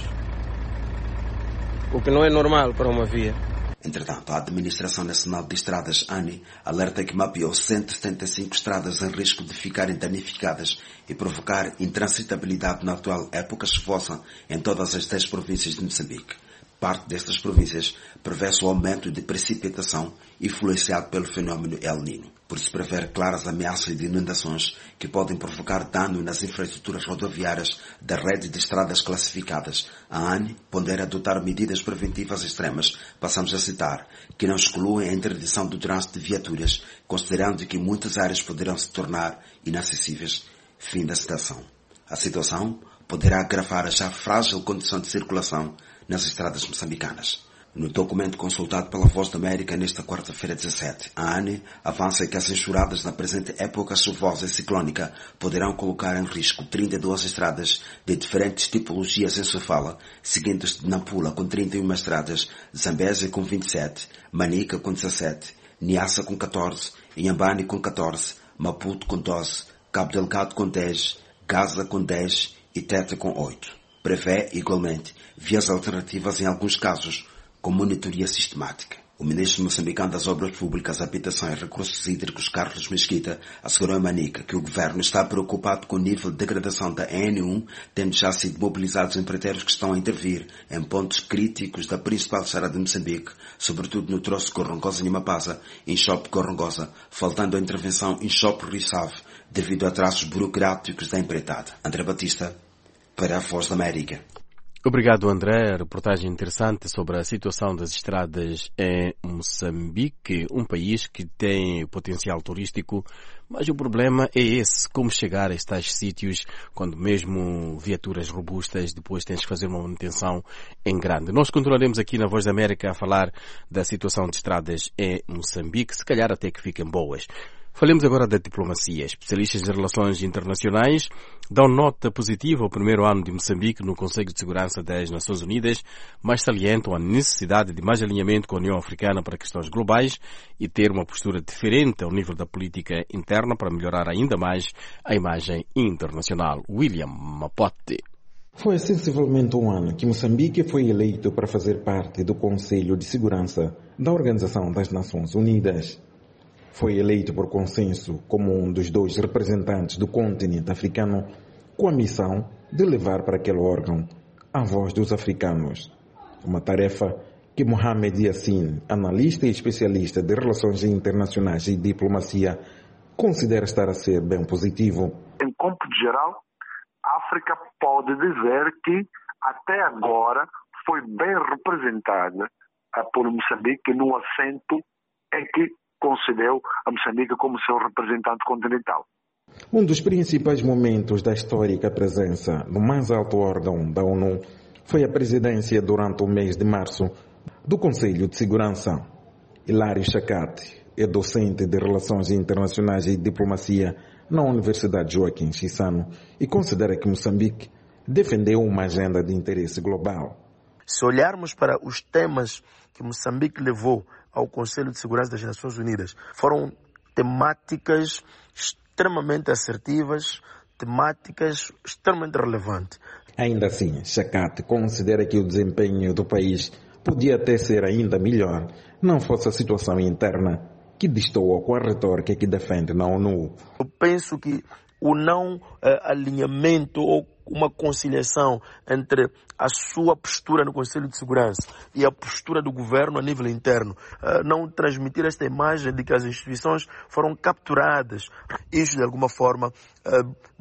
o que não é normal para uma via. Entretanto, a Administração Nacional de Estradas, ANI, alerta que mapeou cento e setenta e cinco estradas em risco de ficarem danificadas e provocar intransitabilidade na atual época chuvosa em todas as dez províncias de Moçambique. Parte destas províncias prevê-se o aumento de precipitação influenciado pelo fenômeno El Niño. Por se prever claras ameaças de inundações que podem provocar dano nas infraestruturas rodoviárias da rede de estradas classificadas, a ANI pondera adotar medidas preventivas extremas, passamos a citar, que não excluem a interdição do trânsito de viaturas, considerando que muitas áreas poderão se tornar inacessíveis. Fim da citação. A situação poderá agravar a já frágil condição de circulação nas estradas moçambicanas. No documento consultado pela Voz da América nesta quarta-feira dezassete, a ANI avança que as enxurradas na presente época chuvosa e ciclónica poderão colocar em risco trinta e duas estradas de diferentes tipologias em Sofala, seguindo-se de Nampula com trinta e uma estradas, Zambésia com vinte e sete, Manica com dezassete, Niassa com catorze, Inhambane com catorze, Maputo com doze, Cabo Delgado com dez, Gaza com dez e Teta com oito. Prevê, igualmente, vias alternativas em alguns casos, com monitoria sistemática. O ministro moçambicano das Obras Públicas, Habitação e Recursos Hídricos, Carlos Mesquita, assegurou em Manica que o governo está preocupado com o nível de degradação da E N um, tendo já sido mobilizados empreiteiros que estão a intervir em pontos críticos da principal estrada de Moçambique, sobretudo no troço Gorongosa-Nimapasa e em Chope Gorongosa, faltando a intervenção em Chope Rissave, devido a atrasos burocráticos da empreitada. André Batista, para a Voz da América. Obrigado, André. Reportagem interessante sobre a situação das estradas em Moçambique, um país que tem potencial turístico, mas o problema é esse, como chegar a estes sítios quando mesmo viaturas robustas depois tens que fazer uma manutenção em grande. Nós continuaremos aqui na Voz da América a falar da situação de estradas em Moçambique, se calhar até que fiquem boas. Falemos agora da diplomacia. Especialistas de relações internacionais dão nota positiva ao primeiro ano de Moçambique no Conselho de Segurança das Nações Unidas, mas salientam a necessidade de mais alinhamento com a União Africana para questões globais e ter uma postura diferente ao nível da política interna para melhorar ainda mais a imagem internacional. William Mapote. Foi sensivelmente um ano que Moçambique foi eleito para fazer parte do Conselho de Segurança da Organização das Nações Unidas. Foi eleito por consenso como um dos dois representantes do continente africano, com a missão de levar para aquele órgão a voz dos africanos. Uma tarefa que Mohamed Yassin, analista e especialista de relações internacionais e diplomacia, considera estar a ser bem positivo. Em cômputo geral, a África pode dizer que até agora foi bem representada por Moçambique no assento em que concedeu a Moçambique como seu representante continental. Um dos principais momentos da histórica presença no mais alto órgão da ONU foi a presidência durante o mês de março do Conselho de Segurança. Hilário Chacate é docente de Relações Internacionais e Diplomacia na Universidade Joaquim Chissano e considera que Moçambique defendeu uma agenda de interesse global. Se olharmos para os temas que Moçambique levou ao Conselho de Segurança das Nações Unidas, foram temáticas extremamente assertivas, temáticas extremamente relevantes. Ainda assim, Chacate considera que o desempenho do país podia até ser ainda melhor, não fosse a situação interna que destoa com a retórica que defende na ONU. Eu penso que o não eh, alinhamento ou uma conciliação entre a sua postura no Conselho de Segurança e a postura do governo a nível interno, eh, não transmitir esta imagem de que as instituições foram capturadas. Isso, de alguma forma, eh,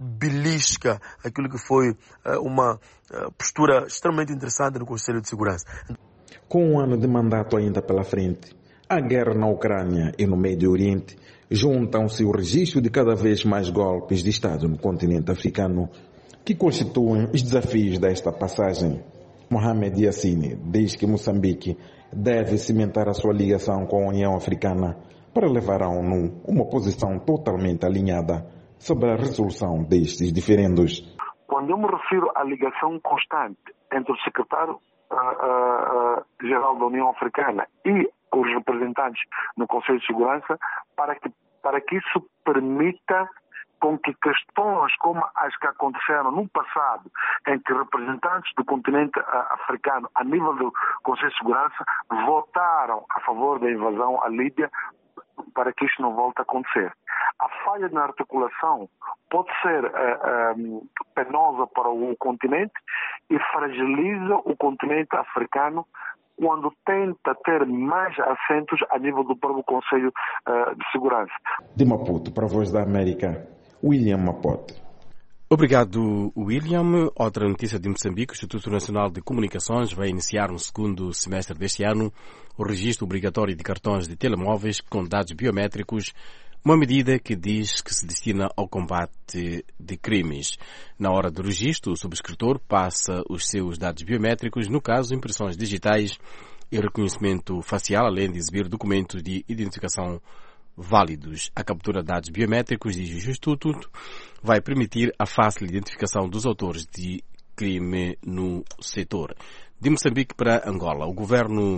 belisca aquilo que foi eh, uma eh, postura extremamente interessante no Conselho de Segurança. Com um ano de mandato ainda pela frente, a guerra na Ucrânia e no Médio Oriente juntam-se o registro de cada vez mais golpes de Estado no continente africano, que constituem os desafios desta passagem. Mohamed Yassin diz que Moçambique deve cimentar a sua ligação com a União Africana para levar à ONU uma posição totalmente alinhada sobre a resolução destes diferendos. Quando eu me refiro à ligação constante entre o secretário uh, uh, uh, geral da União Africana e os representantes no Conselho de Segurança, para que, para que isso permita com que questões como as que aconteceram no passado, em que representantes do continente africano, a nível do Conselho de Segurança, votaram a favor da invasão à Líbia, para que isto não volte a acontecer. A falha na articulação pode ser uh, um, penosa para o continente e fragiliza o continente africano quando tenta ter mais assentos a nível do próprio Conselho uh, de Segurança. De Maputo, para a Voz da América, William Mapote. Obrigado, William. Outra notícia de Moçambique: o Instituto Nacional de Comunicações vai iniciar no segundo semestre deste ano o registro obrigatório de cartões de telemóveis com dados biométricos, uma medida que diz que se destina ao combate de crimes. Na hora do registro, o subscritor passa os seus dados biométricos, no caso, impressões digitais e reconhecimento facial, além de exibir documentos de identificação válidos. A captura de dados biométricos, diz o Instituto, vai permitir a fácil identificação dos autores de crime no setor. De Moçambique para Angola, o governo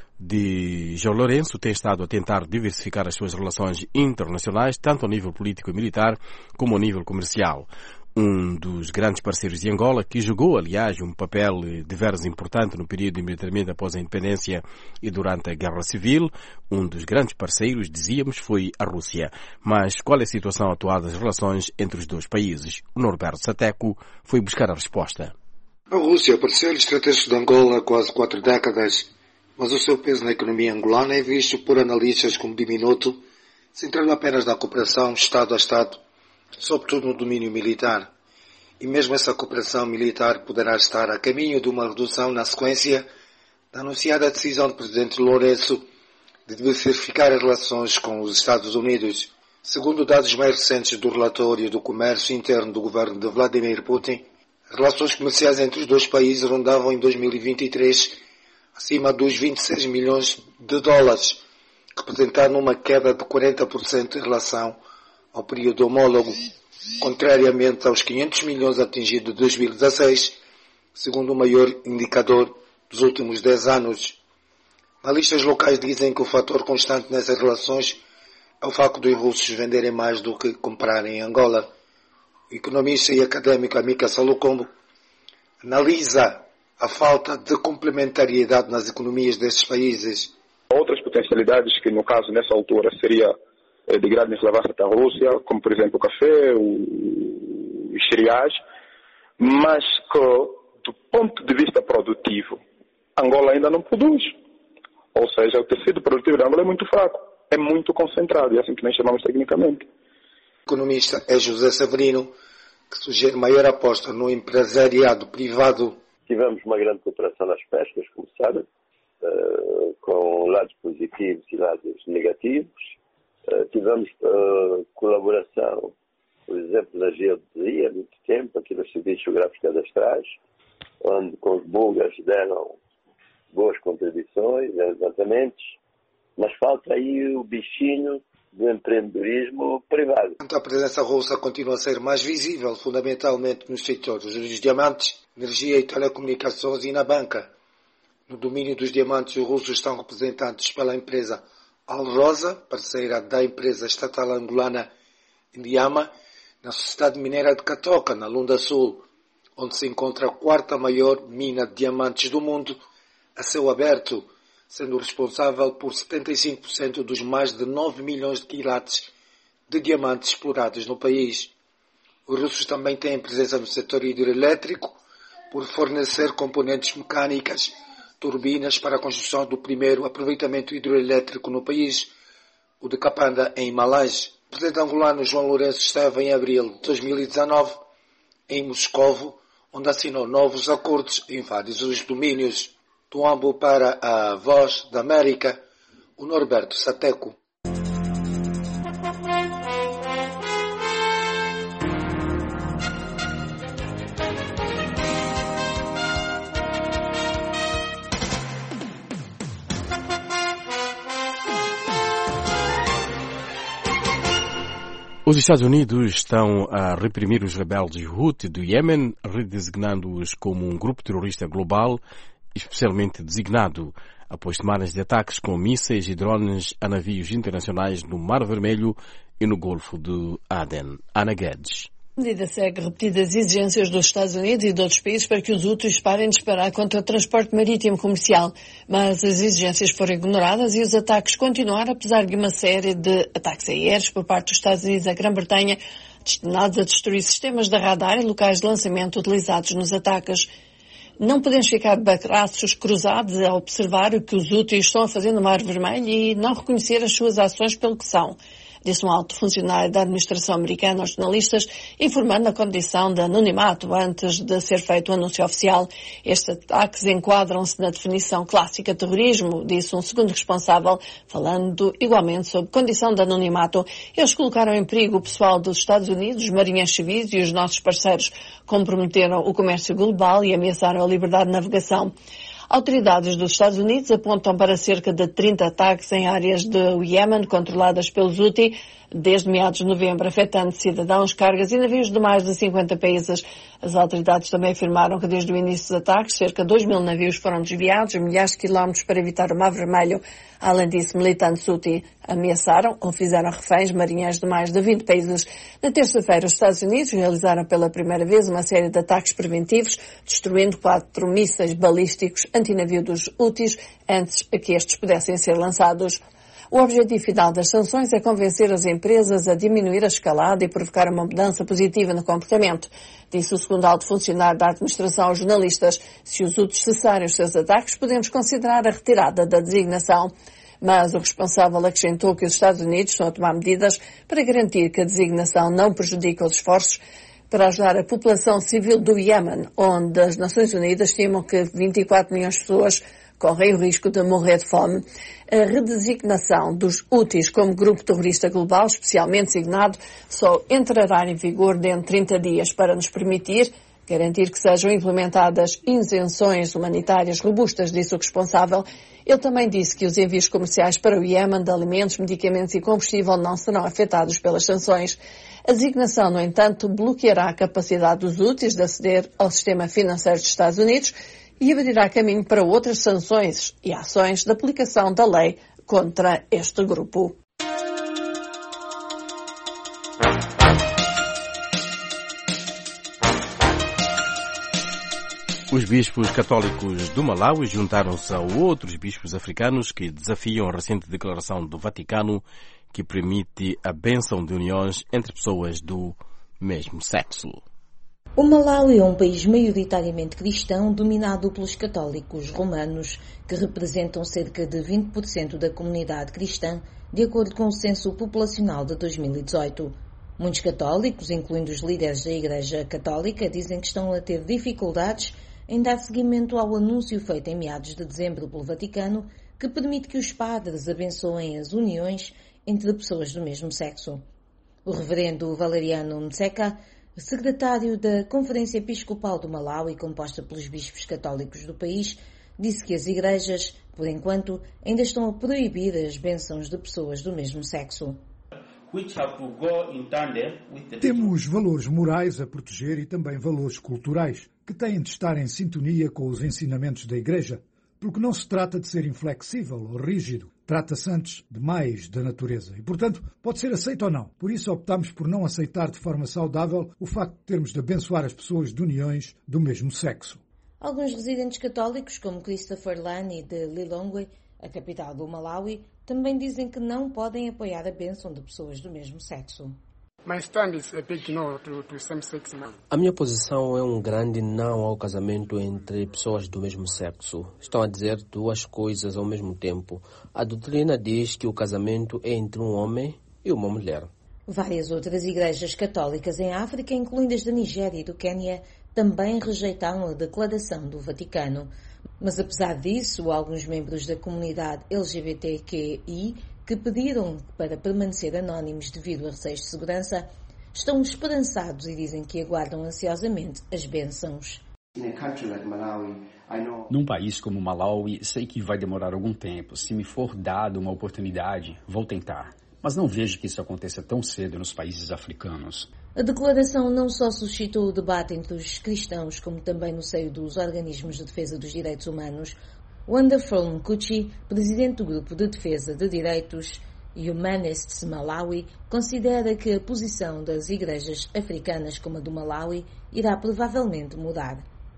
de João Lourenço tem estado a tentar diversificar as suas relações internacionais, tanto ao nível político e militar como ao nível comercial. Um dos grandes parceiros de Angola, que jogou, aliás, um papel deveras importante no período imediatamente após a independência e durante a Guerra Civil, um dos grandes parceiros, dizíamos, foi a Rússia. Mas qual é a situação atual das relações entre os dois países? O Norberto Sateco foi buscar a resposta. A Rússia é parceiro estratégico de Angola há quase quatro décadas, mas o seu peso na economia angolana é visto por analistas como diminuto, centrado apenas na cooperação Estado a Estado, sobretudo no domínio militar. E mesmo essa cooperação militar poderá estar a caminho de uma redução na sequência da anunciada decisão do presidente Lourenço de diversificar as relações com os Estados Unidos. Segundo dados mais recentes do relatório do comércio interno do governo de Vladimir Putin, as relações comerciais entre os dois países rondavam em dois mil e vinte e três acima dos vinte e seis milhões de dólares, representando uma queda de quarenta por cento em relação ao período homólogo, contrariamente aos quinhentos milhões atingidos em dois mil e dezasseis, segundo o maior indicador dos últimos dez anos. Analistas locais dizem que o fator constante nessas relações é o facto dos russos venderem mais do que comprarem em Angola. O economista e académico Amika Salucombo analisa a falta de complementariedade nas economias desses países. Outras potencialidades que, no caso, nessa altura, seria de grande relevância para a Rússia, como, por exemplo, o café, o, os cereais, mas que, do ponto de vista produtivo, Angola ainda não produz. Ou seja, o tecido produtivo de Angola é muito fraco, é muito concentrado, é assim que nós chamamos tecnicamente. O economista é José Severino, que sugere maior aposta no empresariado privado. Tivemos uma grande cooperação nas pescas, como sabe, uh, com lados positivos e lados negativos. Uh, tivemos uh, colaboração, por exemplo, na geodesia, há muito tempo, aqui nos serviços geográficos cadastrais, onde com os búlgaros deram boas contribuições, levantamentos, mas falta aí o bichinho do empreendedorismo privado. A presença russa continua a ser mais visível, fundamentalmente nos setores dos diamantes, energia e telecomunicações e na banca. No domínio dos diamantes, os russos estão representados pela empresa Alrosa, parceira da empresa estatal angolana Indiama, na sociedade mineira de Catoca, na Lunda Sul, onde se encontra a quarta maior mina de diamantes do mundo, a céu aberto, sendo responsável por setenta e cinco por cento dos mais de nove milhões de quilates de diamantes explorados no país. Os russos também têm presença no setor hidroelétrico, por fornecer componentes mecânicas, turbinas para a construção do primeiro aproveitamento hidroelétrico no país, o de Capanda, em Malaj. O presidente angolano João Lourenço esteve em abril de dois mil e dezanove em Moscovo, onde assinou novos acordos em vários dos domínios. Do Ambo para a Voz da América, o Norberto Sateco. Os Estados Unidos estão a reprimir os rebeldes Houthi do Iêmen, redesignando-os como um grupo terrorista global, especialmente designado após semanas de ataques com mísseis e drones a navios internacionais no Mar Vermelho e no Golfo de Aden. Ana Guedes. A medida segue repetidas exigências dos Estados Unidos e de outros países para que os Houthis parem de disparar contra o transporte marítimo comercial. Mas as exigências foram ignoradas e os ataques continuaram, apesar de uma série de ataques aéreos por parte dos Estados Unidos à Grã-Bretanha, destinados a destruir sistemas de radar e locais de lançamento utilizados nos ataques. Não podemos ficar de braços cruzados a observar o que os Houthis estão a fazer no Mar Vermelho e não reconhecer as suas ações pelo que são, disse um alto funcionário da administração americana aos jornalistas, informando a condição de anonimato antes de ser feito o anúncio oficial. Estes ataques enquadram-se na definição clássica de terrorismo, disse um segundo responsável, falando igualmente sobre condição de anonimato. Eles colocaram em perigo o pessoal dos Estados Unidos, os marinheiros civis e os nossos parceiros, comprometeram o comércio global e ameaçaram a liberdade de navegação. Autoridades dos Estados Unidos apontam para cerca de trinta ataques em áreas do Iêmen controladas pelos Houthi desde meados de novembro, afetando cidadãos, cargas e navios de mais de cinquenta países. As autoridades também afirmaram que desde o início dos ataques, cerca de dois mil navios foram desviados, milhares de quilómetros para evitar o Mar Vermelho. Além disso, militantes Houthi ameaçaram ou fizeram reféns marinheiros de mais de vinte países. Na terça-feira, os Estados Unidos realizaram pela primeira vez uma série de ataques preventivos, destruindo quatro mísseis balísticos antinavio dos Houthis antes que estes pudessem ser lançados. O objetivo final das sanções é convencer as empresas a diminuir a escalada e provocar uma mudança positiva no comportamento, disse o segundo alto funcionário da administração aos jornalistas. Se os Houthis cessarem os seus ataques, podemos considerar a retirada da designação. Mas o responsável acrescentou que os Estados Unidos estão a tomar medidas para garantir que a designação não prejudique os esforços para ajudar a população civil do Iêmen, onde as Nações Unidas estimam que vinte e quatro milhões de pessoas correm o risco de morrer de fome. A redesignação dos Houthis como grupo terrorista global, especialmente designado, só entrará em vigor dentro de trinta dias para nos permitir garantir que sejam implementadas isenções humanitárias robustas, disse o responsável. Ele também disse que os envios comerciais para o Iémen de alimentos, medicamentos e combustível não serão afetados pelas sanções. A designação, no entanto, bloqueará a capacidade dos úteis de aceder ao sistema financeiro dos Estados Unidos e abrirá caminho para outras sanções e ações de aplicação da lei contra este grupo. Os bispos católicos do Malawi juntaram-se a outros bispos africanos que desafiam a recente declaração do Vaticano que permite a bênção de uniões entre pessoas do mesmo sexo. O Malawi é um país maioritariamente cristão dominado pelos católicos romanos, que representam cerca de vinte por cento da comunidade cristã, de acordo com o censo populacional de dois mil e dezoito. Muitos católicos, incluindo os líderes da Igreja Católica, dizem que estão a ter dificuldades em dar seguimento ao anúncio feito em meados de dezembro pelo Vaticano, que permite que os padres abençoem as uniões entre pessoas do mesmo sexo. O reverendo Valeriano Mtseka, secretário da Conferência Episcopal do Malawi, composta pelos bispos católicos do país, disse que as igrejas, por enquanto, ainda estão a proibir as bênçãos de pessoas do mesmo sexo. Temos valores morais a proteger e também valores culturais, que têm de estar em sintonia com os ensinamentos da Igreja, porque não se trata de ser inflexível ou rígido, trata-se antes de mais da natureza e, portanto, pode ser aceito ou não. Por isso optamos por não aceitar de forma saudável o facto de termos de abençoar as pessoas de uniões do mesmo sexo. Alguns residentes católicos, como Christopher Lani de Lilongwe, a capital do Malawi, também dizem que não podem apoiar a bênção de pessoas do mesmo sexo. A minha posição é um grande não ao casamento entre pessoas do mesmo sexo. Estão a dizer duas coisas ao mesmo tempo. A doutrina diz que o casamento é entre um homem e uma mulher. Várias outras igrejas católicas em África, incluindo as da Nigéria e do Quênia, também rejeitaram a declaração do Vaticano. Mas apesar disso, alguns membros da comunidade L G B T Q I, que pediram para permanecer anónimos devido a receios de segurança, estão esperançados e dizem que aguardam ansiosamente as bênçãos. Num país como Malawi, sei que vai demorar algum tempo. Se me for dada uma oportunidade, vou tentar. Mas não vejo que isso aconteça tão cedo nos países africanos. A declaração não só suscitou o debate entre os cristãos, como também no seio dos organismos de defesa dos direitos humanos. Wonderful Nkuchi, presidente do Grupo de Defesa de Direitos Humanists Malawi, considera que a posição das igrejas africanas como a do Malawi irá provavelmente mudar.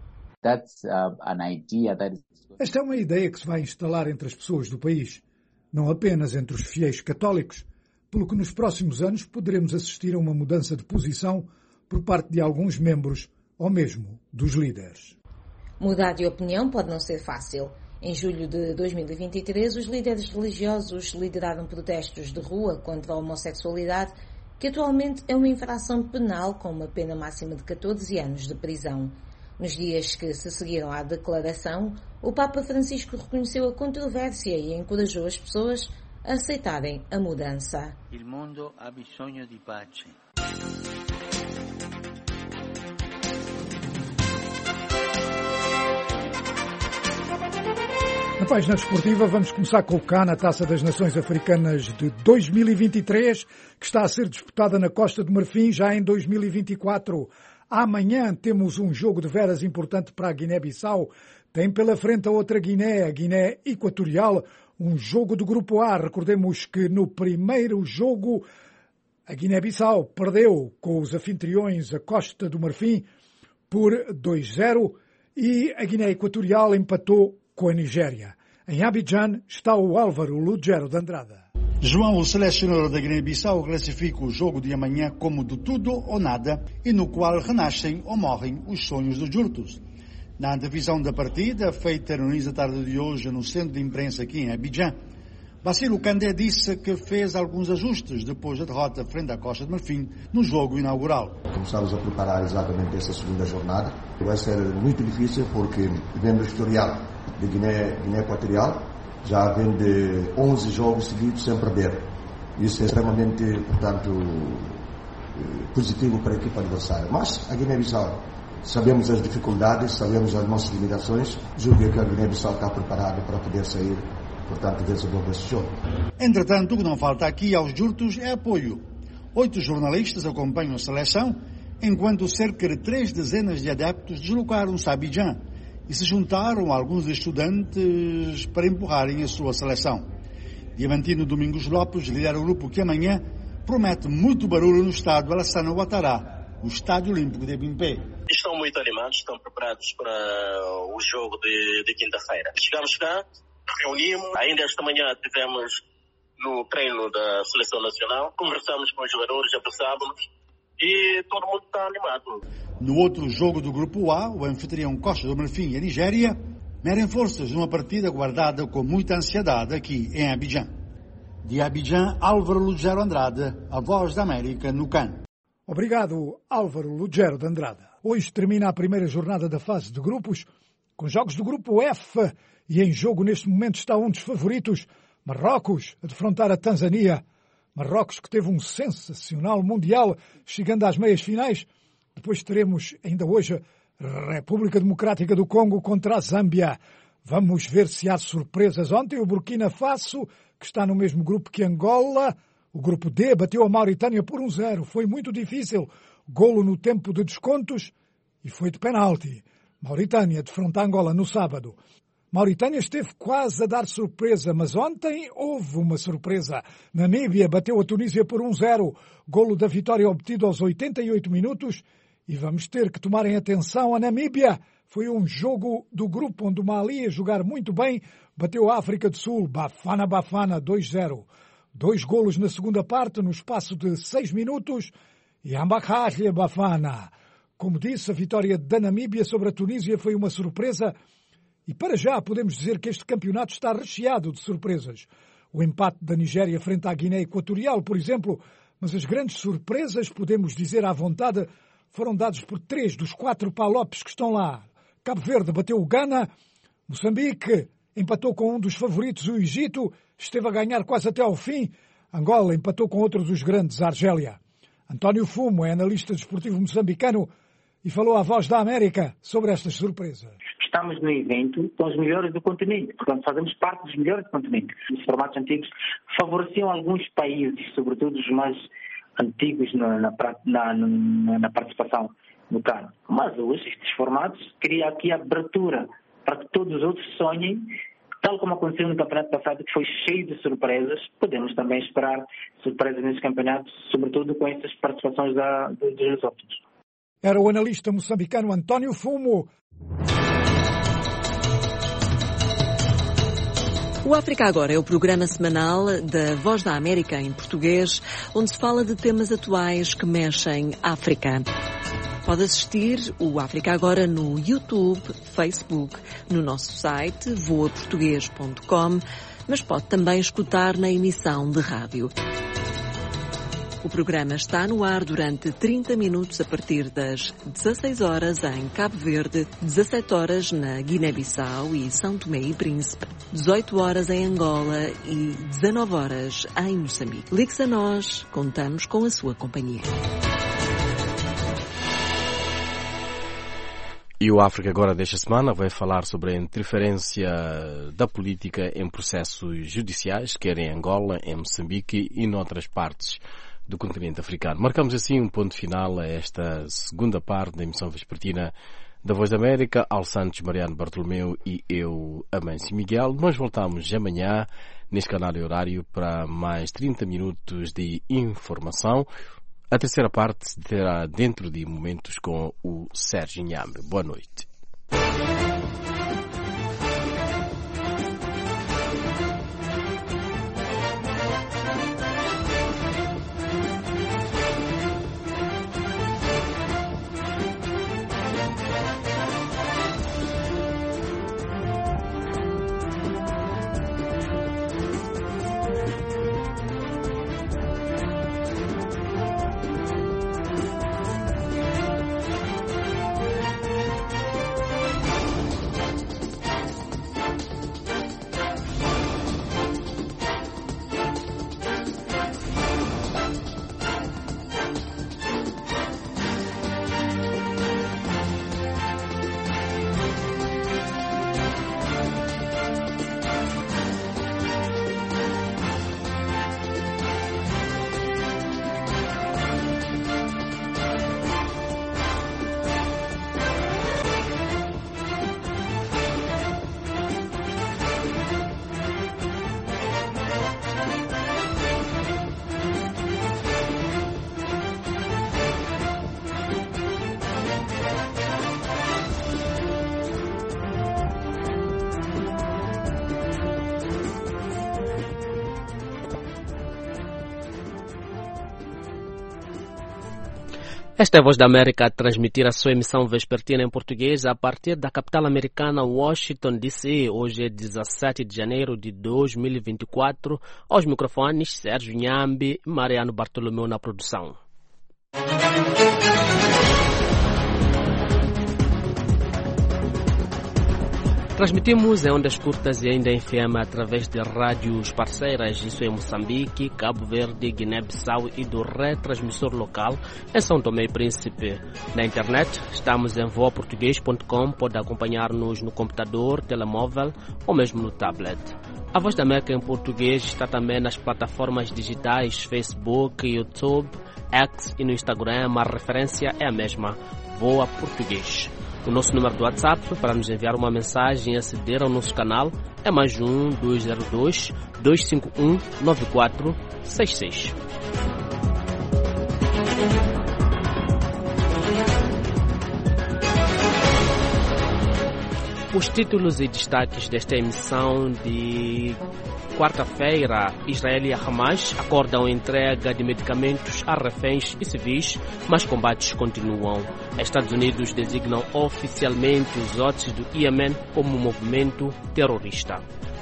Esta é uma ideia que se vai instalar entre as pessoas do país, não apenas entre os fiéis católicos, pelo que nos próximos anos poderemos assistir a uma mudança de posição por parte de alguns membros ou mesmo dos líderes. Mudar de opinião pode não ser fácil. Em julho de dois mil e vinte e três, os líderes religiosos lideraram protestos de rua contra a homossexualidade, que atualmente é uma infração penal com uma pena máxima de catorze anos de prisão. Nos dias que se seguiram à declaração, o Papa Francisco reconheceu a controvérsia e encorajou as pessoas a aceitarem a mudança. Il mondo ha bisogno di pace. Na página desportiva vamos começar com o C A N, a Taça das Nações Africanas de dois mil e vinte e três, que está a ser disputada na Costa do Marfim já em dois mil e vinte e quatro. Amanhã temos um jogo de veras importante para a Guiné-Bissau. Tem pela frente a outra Guiné, a Guiné Equatorial, um jogo do Grupo A. Recordemos que no primeiro jogo a Guiné-Bissau perdeu com os anfitriões a Costa do Marfim por dois a zero e a Guiné Equatorial empatou com a Nigéria. Em Abidjan está o Álvaro Lugero de Andrada. João, o selecionador da Guiné-Bissau, classifica o jogo de amanhã como do tudo ou nada e no qual renascem ou morrem os sonhos dos Jurtos. Na antevisão da partida, feita no início da tarde de hoje no centro de imprensa aqui em Abidjan, Bassirou Kandé disse que fez alguns ajustes depois da derrota frente à Costa de Marfim no jogo inaugural. Começamos a preparar exatamente essa segunda jornada. Vai ser muito difícil porque vendo o historial de Guiné, Guiné Equatorial, já vem de onze jogos seguidos sem perder. Isso é extremamente, portanto, positivo para a equipa adversária. Mas a Guiné-Bissau Sabemos as dificuldades, sabemos as nossas limitações. Julgo que a Guiné-Bissau está preparada para poder sair, portanto, vencedor desse jogo. Entretanto, o que não falta aqui aos jurtos é apoio. Oito jornalistas acompanham a seleção, enquanto cerca de três dezenas de adeptos deslocaram-se a Abidjan e se juntaram a alguns estudantes para empurrarem a sua seleção. Diamantino Domingos Lopes lidera o grupo que amanhã promete muito barulho no estádio Alassane Ouattara, o Estádio Olímpico de Bimpé. Estão muito animados, estão preparados para o jogo de, de quinta-feira. Chegamos cá, reunimos, ainda esta manhã tivemos no treino da Seleção Nacional, conversamos com os jogadores, abraçámos e todo mundo está animado. No outro jogo do Grupo A, o anfitrião Costa do Marfim e a Nigéria medem forças numa partida guardada com muita ansiedade aqui em Abidjan. De Abidjan, Álvaro Lugero Andrade, a Voz da América no C A N. Obrigado, Álvaro Lugero de Andrade. Hoje termina a primeira jornada da fase de grupos, com jogos do Grupo F, e em jogo neste momento está um dos favoritos, Marrocos, a defrontar a Tanzânia. Marrocos que teve um sensacional Mundial, chegando às meias finais. Depois teremos, ainda hoje, República Democrática do Congo contra a Zâmbia. Vamos ver se há surpresas. Ontem o Burkina Faso, que está no mesmo grupo que Angola, o grupo D, bateu a Mauritânia por um zero. Foi muito difícil. Golo no tempo de descontos e foi de penalti. Mauritânia defronta a Angola no sábado. Mauritânia esteve quase a dar surpresa, mas ontem houve uma surpresa. Namíbia bateu a Tunísia por um zero. Golo da vitória obtido aos oitenta e oito minutos. E vamos ter que tomarem atenção. A Namíbia foi um jogo do grupo onde o Mali, a jogar muito bem, bateu a África do Sul. Bafana Bafana dois zero. Dois golos na segunda parte, no espaço de seis minutos. E Ambakhalia Bafana. Como disse, a vitória da Namíbia sobre a Tunísia foi uma surpresa. E para já podemos dizer que este campeonato está recheado de surpresas. O empate da Nigéria frente à Guiné Equatorial, por exemplo. Mas as grandes surpresas, podemos dizer à vontade, foram dados por três dos quatro palopes que estão lá. Cabo Verde bateu o Ghana. Moçambique empatou com um dos favoritos, o Egito. Esteve a ganhar quase até ao fim. Angola empatou com outro dos grandes, a Argélia. António Fumo é analista desportivo moçambicano e falou à Voz da América sobre estas surpresas. Estamos no evento com os melhores do continente, portanto fazemos parte dos melhores do continente. Os formatos antigos favoreciam alguns países, sobretudo os mais antigos na, na, na, na, na participação no C A N. Mas hoje estes formatos criam aqui abertura para que todos os outros sonhem, tal como aconteceu no campeonato passado, que foi cheio de surpresas. Podemos também esperar surpresas nesse campeonato, sobretudo com essas participações da, dos lusófonos. Era o analista moçambicano António Fumo. O África Agora é o programa semanal da Voz da América em português, onde se fala de temas atuais que mexem África. Pode assistir o África Agora no YouTube, Facebook, no nosso site voa português ponto com, mas pode também escutar na emissão de rádio. O programa está no ar durante trinta minutos a partir das dezasseis horas em Cabo Verde, dezassete horas na Guiné-Bissau e São Tomé e Príncipe, dezoito horas em Angola e dezanove horas em Moçambique. Ligue-se a nós, contamos com a sua companhia. E o África Agora desta semana vai falar sobre a interferência da política em processos judiciais, quer em Angola, em Moçambique e noutras partes do continente africano. Marcamos assim um ponto final a esta segunda parte da emissão vespertina da Voz da América. Al Santos, Mariano Bartolomeu e eu, Amâncio Miguel. Nós voltamos amanhã neste canal e horário para mais trinta minutos de informação. A terceira parte terá dentro de momentos com o Sérgio Inhambe. Boa noite. Esta é a Voz da América a transmitir a sua emissão vespertina em português a partir da capital americana Washington, D C. Hoje é dezessete de janeiro de dois mil e vinte e quatro. Aos microfones, Sérgio Nhambi e Mariano Bartolomeu na produção. Transmitimos em ondas curtas e ainda em F M através de rádios parceiras, isso em Moçambique, Cabo Verde, Guiné-Bissau e do retransmissor local em São Tomé e Príncipe. Na internet, estamos em voa português ponto com, pode acompanhar-nos no computador, telemóvel ou mesmo no tablet. A Voz da América em português está também nas plataformas digitais Facebook, YouTube, X e no Instagram. A referência é a mesma, Voa Português. O nosso número do WhatsApp para nos enviar uma mensagem e aceder ao nosso canal é mais um dois zero dois, dois cinco um, nove quatro seis seis. Os títulos e destaques desta emissão de quarta-feira: Israel e Hamas acordam entrega de medicamentos a reféns e civis, mas combates continuam. Estados Unidos designam oficialmente os Houthis do Iêmen como movimento terrorista.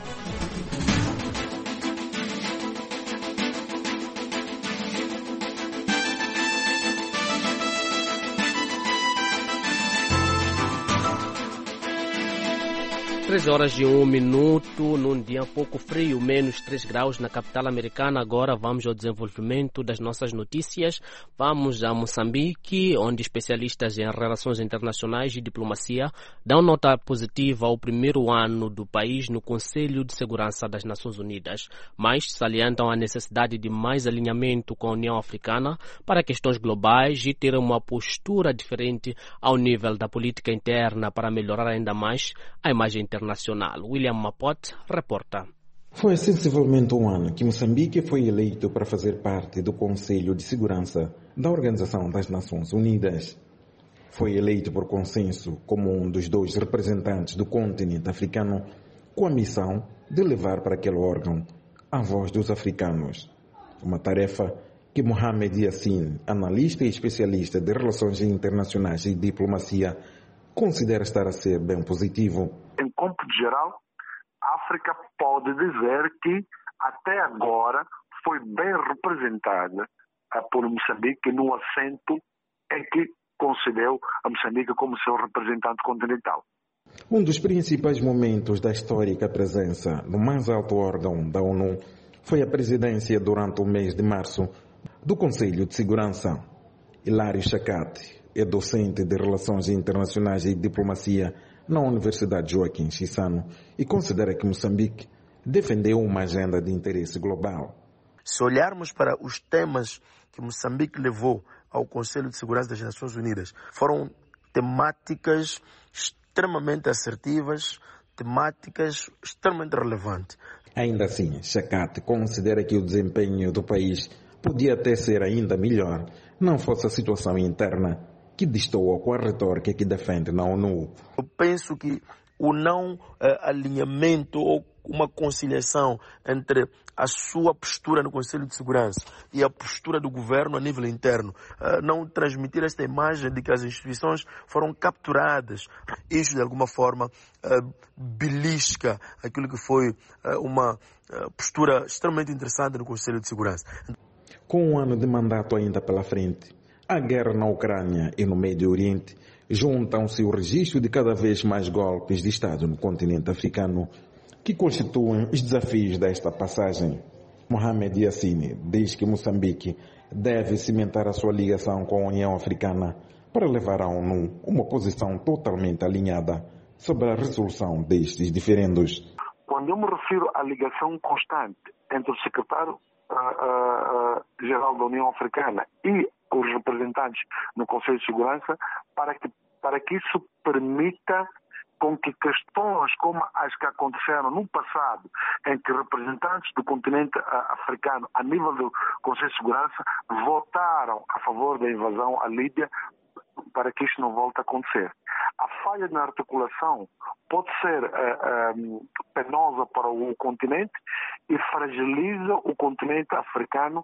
três horas e um minuto, num dia pouco frio, menos três graus na capital americana. Agora vamos ao desenvolvimento das nossas notícias. Vamos a Moçambique, onde especialistas em relações internacionais e diplomacia dão nota positiva ao primeiro ano do país no Conselho de Segurança das Nações Unidas, mas salientam a necessidade de mais alinhamento com a União Africana para questões globais e ter uma postura diferente ao nível da política interna para melhorar ainda mais a imagem internacional. William Mapote reporta. Foi sensivelmente um ano que Moçambique foi eleito para fazer parte do Conselho de Segurança da Organização das Nações Unidas. Foi eleito por consenso como um dos dois representantes do continente africano, com a missão de levar para aquele órgão a voz dos africanos. Uma tarefa que Mohamed Yassin, analista e especialista de relações internacionais e diplomacia, considera estar a ser bem positivo. Em cômputo geral, a África pode dizer que até agora foi bem representada por Moçambique no assento em que concedeu a Moçambique como seu representante continental. Um dos principais momentos da histórica presença no mais alto órgão da ONU foi a presidência durante o mês de março do Conselho de Segurança. Hilário Chakate é docente de Relações Internacionais e Diplomacia na Universidade Joaquim Chissano e considera que Moçambique defendeu uma agenda de interesse global. Se olharmos para os temas que Moçambique levou ao Conselho de Segurança das Nações Unidas, foram temáticas extremamente assertivas, temáticas extremamente relevantes. Ainda assim, Chakate considera que o desempenho do país podia até ser ainda melhor, não fosse a situação interna que destoa com a retórica que defende na ONU. Eu penso que o não uh, alinhamento ou uma conciliação entre a sua postura no Conselho de Segurança e a postura do governo a nível interno, uh, não transmitir esta imagem de que as instituições foram capturadas. Isso, de alguma forma, uh, belisca aquilo que foi uh, uma uh, postura extremamente interessante no Conselho de Segurança. Com um ano de mandato ainda pela frente, a guerra na Ucrânia e no Médio Oriente juntam-se o registro de cada vez mais golpes de Estado no continente africano que constituem os desafios desta passagem. Mohamed Yassin diz que Moçambique deve cimentar a sua ligação com a União Africana para levar à ONU uma posição totalmente alinhada sobre a resolução destes diferendos. Quando eu me refiro à ligação constante entre o secretário uh, uh, uh, geral da União Africana e os representantes no Conselho de Segurança, para que, para que isso permita com que questões como as que aconteceram no passado, em que representantes do continente africano, a nível do Conselho de Segurança, votaram a favor da invasão à Líbia, para que isto não volte a acontecer. A falha na articulação pode ser uh, um, penosa para o continente e fragiliza o continente africano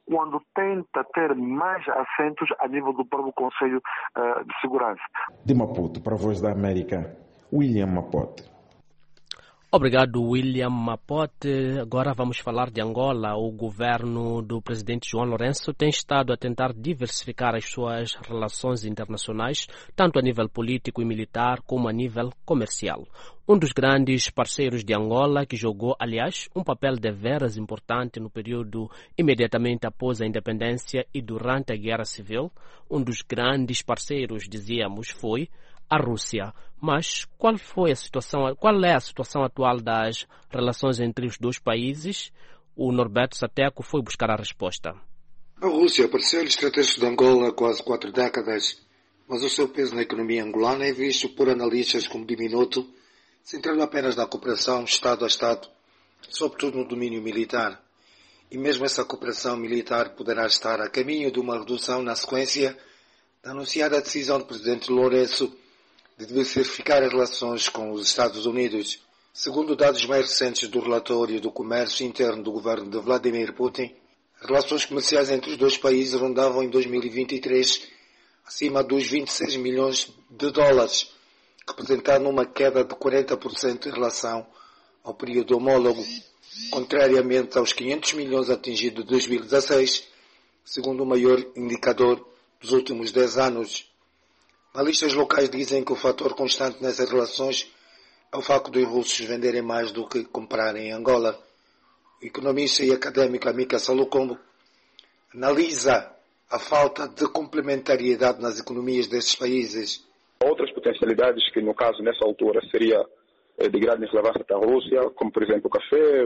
quando tenta ter mais assentos a nível do próprio Conselho uh, de Segurança. De Maputo, para a Voz da América, William Mapote. Obrigado, William Mapote. Agora vamos falar de Angola. O governo do presidente João Lourenço tem estado a tentar diversificar as suas relações internacionais, tanto a nível político e militar como a nível comercial. Um dos grandes parceiros de Angola, que jogou, aliás, um papel deveras importante no período imediatamente após a independência e durante a Guerra Civil, um dos grandes parceiros, dizíamos, foi a Rússia. Mas qual foi a situação, qual é a situação atual das relações entre os dois países? O Norberto Sateco foi buscar a resposta. A Rússia é parceiro estratégico de Angola há quase quatro décadas, mas o seu peso na economia angolana é visto por analistas como diminuto, centrando apenas na cooperação Estado a Estado, sobretudo no domínio militar. E mesmo essa cooperação militar poderá estar a caminho de uma redução na sequência da anunciada decisão do presidente Lourenço de diversificar as relações com os Estados Unidos. Segundo dados mais recentes do relatório do comércio interno do governo de Vladimir Putin, as relações comerciais entre os dois países rondavam em dois mil e vinte e três acima dos vinte e seis milhões de dólares, representando uma queda de quarenta por cento em relação ao período homólogo, contrariamente aos quinhentos milhões atingidos em dois mil e dezasseis, segundo o maior indicador dos últimos dez anos. Analistas locais dizem que o fator constante nessas relações é o facto dos russos venderem mais do que comprarem em Angola. O economista e académico Amika Salucombo analisa a falta de complementariedade nas economias desses países. Outras potencialidades que, no caso, nessa altura, seria de grande relevância para a Rússia, como, por exemplo, o café,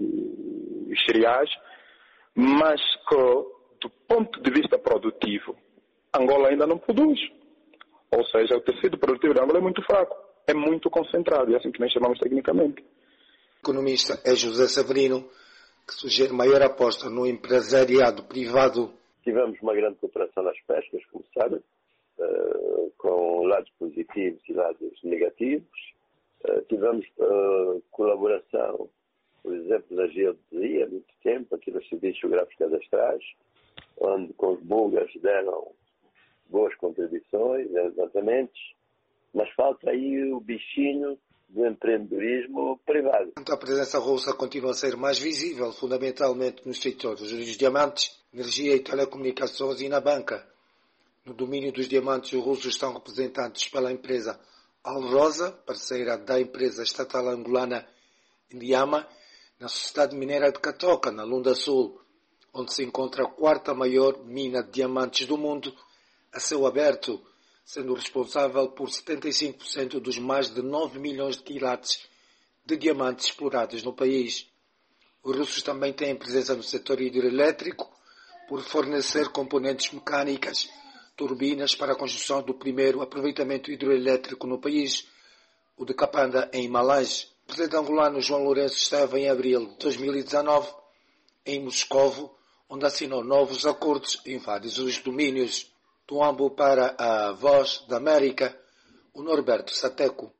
os cereais, mas que, do ponto de vista produtivo, Angola ainda não produz. Ou seja, o tecido produtivo de Angola é muito fraco, é muito concentrado, é assim que nós chamamos tecnicamente. O economista é José Severino, que sugere maior aposta no empresariado privado. Tivemos uma grande cooperação nas pescas, como sabe, uh, com lados positivos e lados negativos. Uh, tivemos uh, colaboração, por exemplo, na geodesia, há muito tempo, aqui nos serviços geográficos cadastrais, onde com os búlgaros deram boas contribuições, levantamentos, mas falta aí o bichinho do empreendedorismo privado. A presença russa continua a ser mais visível, fundamentalmente nos setores dos diamantes, energia e telecomunicações e na banca. No domínio dos diamantes, os russos estão representados pela empresa Alrosa, parceira da empresa estatal angolana Indiama, na sociedade mineira de Catoca, na Lunda Sul, onde se encontra a quarta maior mina de diamantes do mundo, a céu aberto, sendo responsável por setenta e cinco por cento dos mais de nove milhões de quilates de diamantes explorados no país. Os russos também têm presença no setor hidroelétrico por fornecer componentes mecânicas, turbinas para a construção do primeiro aproveitamento hidroelétrico no país, o de Capanda, em Malanje. O presidente angolano João Lourenço esteve em abril de dois mil e dezanove em Moscovo, onde assinou novos acordos em vários dos domínios. Do Ambo para a Voz da América, o Norberto Sateco.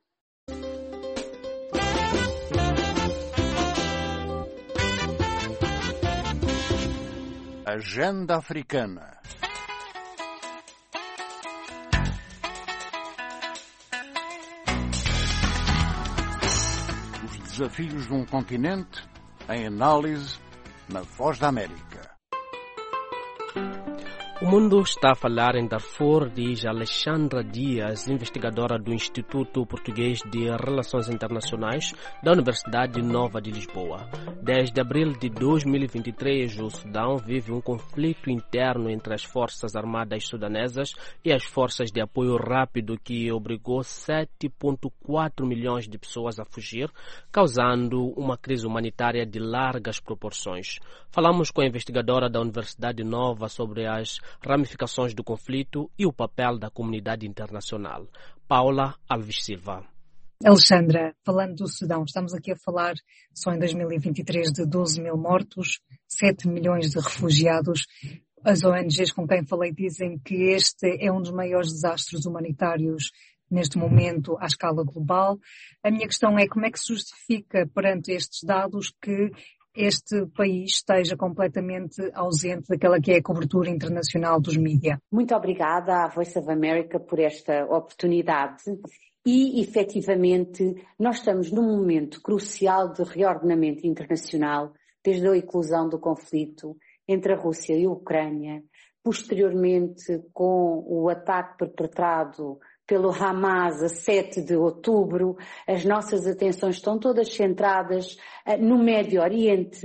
Agenda Africana. Os desafios de um continente em análise na Voz da América. O mundo está a falar em Darfur, diz Alexandra Dias, investigadora do Instituto Português de Relações Internacionais da Universidade Nova de Lisboa. Desde abril de dois mil e vinte e três, o Sudão vive um conflito interno entre as forças armadas sudanesas e as forças de apoio rápido que obrigou sete vírgula quatro milhões de pessoas a fugir, causando uma crise humanitária de largas proporções. Falamos com a investigadora da Universidade Nova sobre as ramificações do conflito e o papel da comunidade internacional. Paula Alves Silva. Alexandra, falando do Sudão, estamos aqui a falar só em dois mil e vinte e três de doze mil mortos, sete milhões de refugiados. As O N Gs com quem falei dizem que este é um dos maiores desastres humanitários neste momento à escala global. A minha questão é como é que se justifica perante estes dados que este país esteja completamente ausente daquela que é a cobertura internacional dos mídias. Muito obrigada à Voice of America por esta oportunidade e, efetivamente, nós estamos num momento crucial de reordenamento internacional, desde a eclosão do conflito entre a Rússia e a Ucrânia, posteriormente com o ataque perpetrado pelo Hamas a sete de outubro, as nossas atenções estão todas centradas uh, no Médio Oriente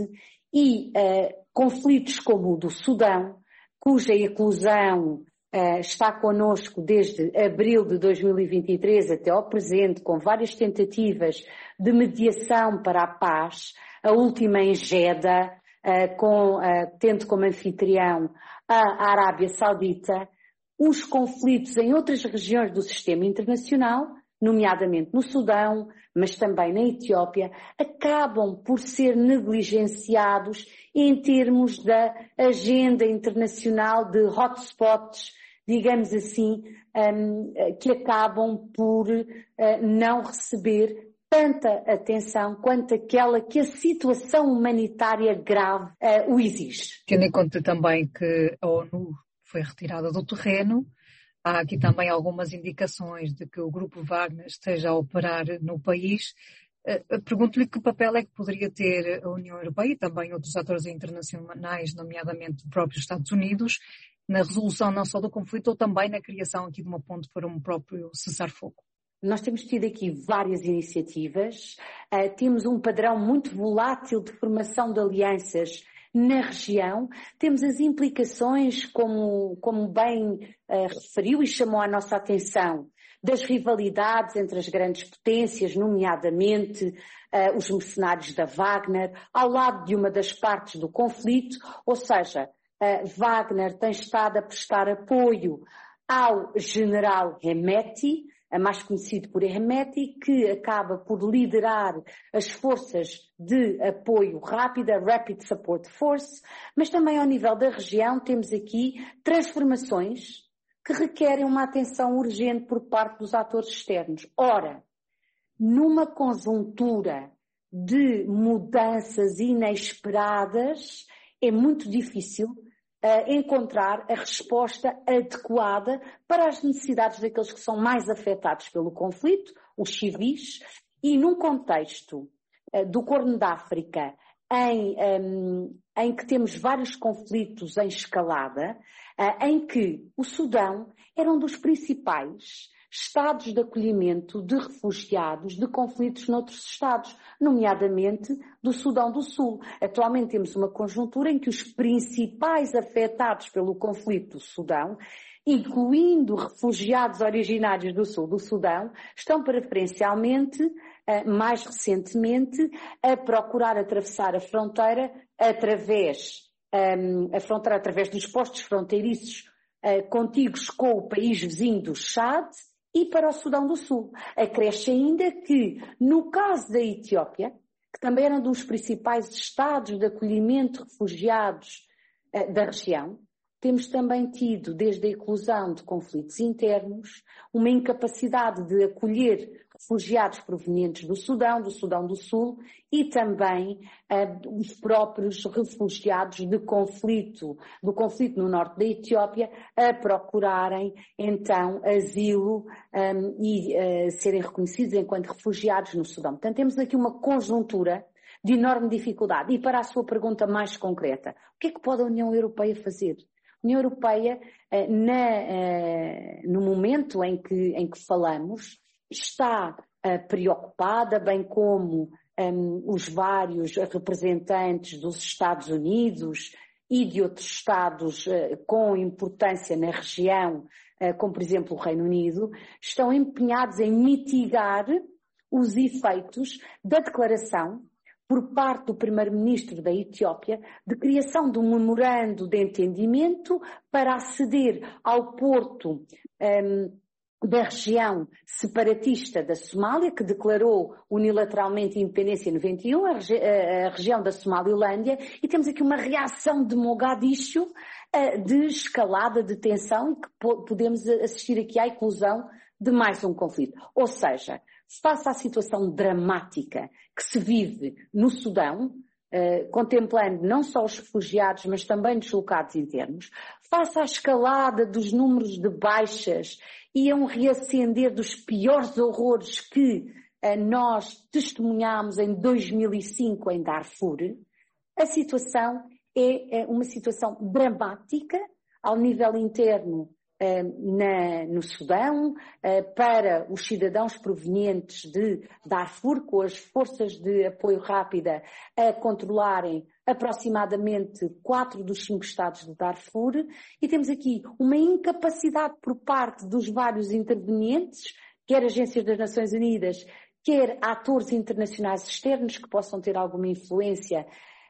e uh, conflitos como o do Sudão, cuja eclosão uh, está connosco desde abril de dois mil e vinte e três até ao presente, com várias tentativas de mediação para a paz, a última em Jeddah, uh, com, uh, tendo como anfitrião a Arábia Saudita. Os conflitos em outras regiões do sistema internacional, nomeadamente no Sudão, mas também na Etiópia, acabam por ser negligenciados em termos da agenda internacional de hotspots, digamos assim, um, que acabam por uh, não receber tanta atenção quanto aquela que a situação humanitária grave uh, o exige. Tendo em conta também que a ONU foi retirada do terreno, há aqui também algumas indicações de que o grupo Wagner esteja a operar no país. Pergunto-lhe que papel é que poderia ter a União Europeia e também outros atores internacionais, nomeadamente os próprios Estados Unidos, na resolução não só do conflito, ou também na criação aqui de uma ponte para um próprio cessar-fogo. Nós temos tido aqui várias iniciativas, uh, temos um padrão muito volátil de formação de alianças na região, temos as implicações, como, como bem uh, referiu e chamou a nossa atenção, das rivalidades entre as grandes potências, nomeadamente uh, os mercenários da Wagner, ao lado de uma das partes do conflito, ou seja, uh, Wagner tem estado a prestar apoio ao general Hemeti, mais conhecido por Hemeti, que acaba por liderar as forças de apoio rápido, a Rapid Support Force, mas também ao nível da região temos aqui transformações que requerem uma atenção urgente por parte dos atores externos. Ora, numa conjuntura de mudanças inesperadas, é muito difícil Uh, encontrar a resposta adequada para as necessidades daqueles que são mais afetados pelo conflito, os civis, e num contexto uh, do Corno da África, em, um, em que temos vários conflitos em escalada, uh, em que o Sudão era um dos principais estados de acolhimento de refugiados de conflitos noutros estados, nomeadamente do Sudão do Sul. Atualmente temos uma conjuntura em que os principais afetados pelo conflito do Sudão, incluindo refugiados originários do sul do Sudão, estão preferencialmente, mais recentemente, a procurar atravessar a fronteira através, a fronteira através dos postos fronteiriços contíguos com o país vizinho do Chad, e para o Sudão do Sul. Acresce ainda que, no caso da Etiópia, que também era um dos principais estados de acolhimento de refugiados uh, da região, temos também tido, desde a eclosão de conflitos internos, uma incapacidade de acolher refugiados provenientes do Sudão, do Sudão do Sul, e também uh, os próprios refugiados de conflito, do conflito no norte da Etiópia, a procurarem então asilo um, e uh, serem reconhecidos enquanto refugiados no Sudão. Portanto, temos aqui uma conjuntura de enorme dificuldade. E para a sua pergunta mais concreta, o que é que pode a União Europeia fazer? A União Europeia, uh, na, uh, no momento em que, em que falamos, está uh, preocupada, bem como um, os vários representantes dos Estados Unidos e de outros Estados uh, com importância na região, uh, como por exemplo o Reino Unido, estão empenhados em mitigar os efeitos da declaração por parte do primeiro-ministro da Etiópia de criação de um memorando de entendimento para aceder ao porto um, da região separatista da Somália, que declarou unilateralmente a independência em noventa e um, a, regi a região da Somalilândia, e temos aqui uma reação de Mogadishu uh, de escalada de tensão e que po podemos assistir aqui à eclosão de mais um conflito. Ou seja, face à situação dramática que se vive no Sudão, uh, contemplando não só os refugiados, mas também deslocados internos, face à escalada dos números de baixas e a um reacender dos piores horrores que uh, nós testemunhámos em dois mil e cinco em Darfur, a situação é, é uma situação dramática ao nível interno Na, no Sudão, para os cidadãos provenientes de Darfur, com as forças de apoio rápida a controlarem aproximadamente quatro dos cinco estados de Darfur, e temos aqui uma incapacidade por parte dos vários intervenientes, quer agências das Nações Unidas, quer atores internacionais externos que possam ter alguma influência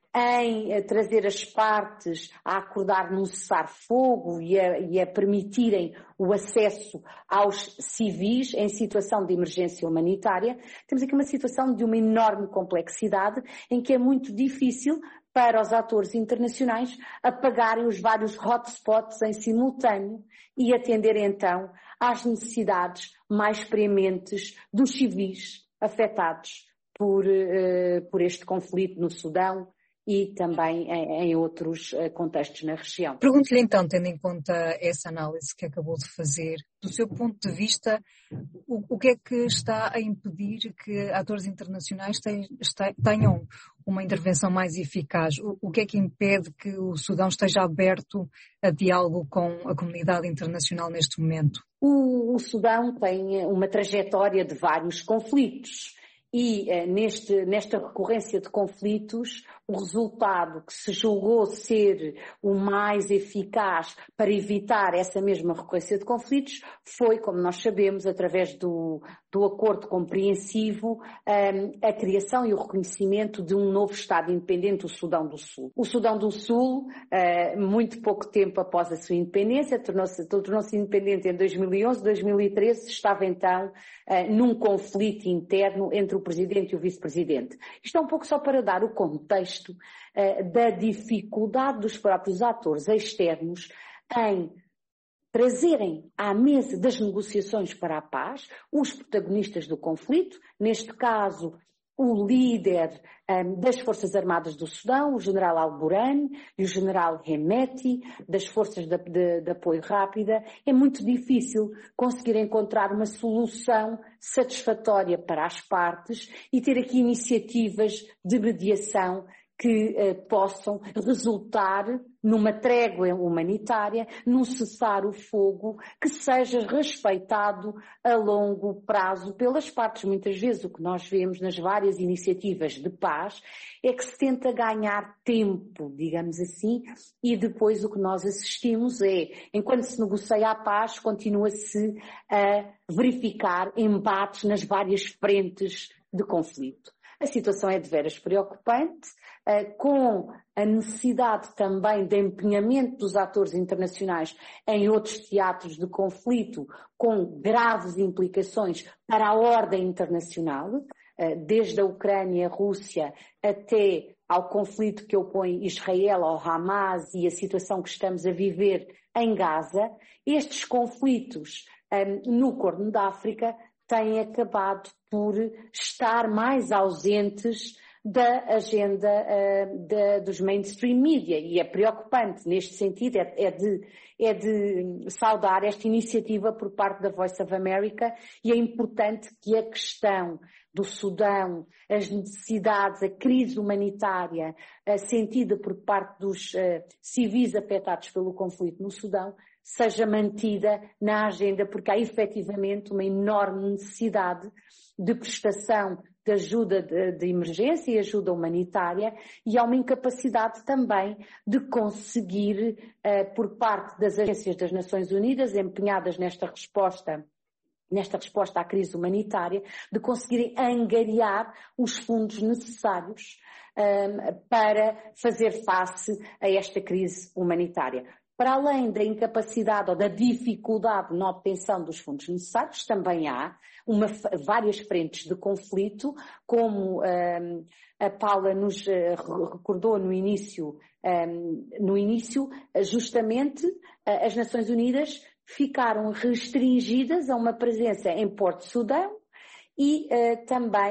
em trazer as partes a acordar num cessar-fogo e a, e a permitirem o acesso aos civis em situação de emergência humanitária. Temos aqui uma situação de uma enorme complexidade em que é muito difícil para os atores internacionais apagarem os vários hotspots em simultâneo e atenderem então às necessidades mais prementes dos civis afetados por, uh, por este conflito no Sudão e também em, em outros contextos na região. Pergunto-lhe então, tendo em conta essa análise que acabou de fazer, do seu ponto de vista, o, o que é que está a impedir que atores internacionais tenham uma intervenção mais eficaz? O, o que é que impede que o Sudão esteja aberto a diálogo com a comunidade internacional neste momento? O, o Sudão tem uma trajetória de vários conflitos. E eh, neste, nesta recorrência de conflitos, o resultado que se julgou ser o mais eficaz para evitar essa mesma recorrência de conflitos foi, como nós sabemos, através do, do acordo compreensivo, eh, a criação e o reconhecimento de um novo Estado independente, o Sudão do Sul. O Sudão do Sul, eh, muito pouco tempo após a sua independência, tornou-se, tornou-se independente em dois mil e onze, dois mil e treze, estava então eh, num conflito interno entre o presidente e o vice-presidente. Isto é um pouco só para dar o contexto uh, da dificuldade dos próprios atores externos em trazerem à mesa das negociações para a paz os protagonistas do conflito, neste caso o líder um, das Forças Armadas do Sudão, o general Al-Burhan e o general Hemeti, das Forças de, de, de Apoio Rápida. É muito difícil conseguir encontrar uma solução satisfatória para as partes e ter aqui iniciativas de mediação que eh, possam resultar numa trégua humanitária, num cessar-o-fogo que seja respeitado a longo prazo pelas partes. Muitas vezes o que nós vemos nas várias iniciativas de paz é que se tenta ganhar tempo, digamos assim, e depois o que nós assistimos é, enquanto se negocia a paz, continua-se a verificar embates nas várias frentes de conflito. A situação é de veras preocupante, com a necessidade também de empenhamento dos atores internacionais em outros teatros de conflito, com graves implicações para a ordem internacional, desde a Ucrânia, a Rússia, até ao conflito que opõe Israel ao Hamas e a situação que estamos a viver em Gaza. Estes conflitos no Corno da África têm acabado por estar mais ausentes da agenda uh, da, dos mainstream media, e é preocupante neste sentido, é, é, de, é de saudar esta iniciativa por parte da Voice of America, e é importante que a questão do Sudão, as necessidades, a crise humanitária uh, sentida por parte dos uh, civis afetados pelo conflito no Sudão, seja mantida na agenda, porque há efetivamente uma enorme necessidade de prestação de ajuda de, de emergência e ajuda humanitária, e há uma incapacidade também de conseguir, uh, por parte das agências das Nações Unidas, empenhadas nesta resposta, nesta resposta à crise humanitária, de conseguirem angariar os fundos necessários um, para fazer face a esta crise humanitária. Para além da incapacidade ou da dificuldade na obtenção dos fundos necessários, também há uma, várias frentes de conflito, como um, a Paula nos uh, recordou no início, um, no início, justamente uh, as Nações Unidas ficaram restringidas a uma presença em Porto Sudão e uh, também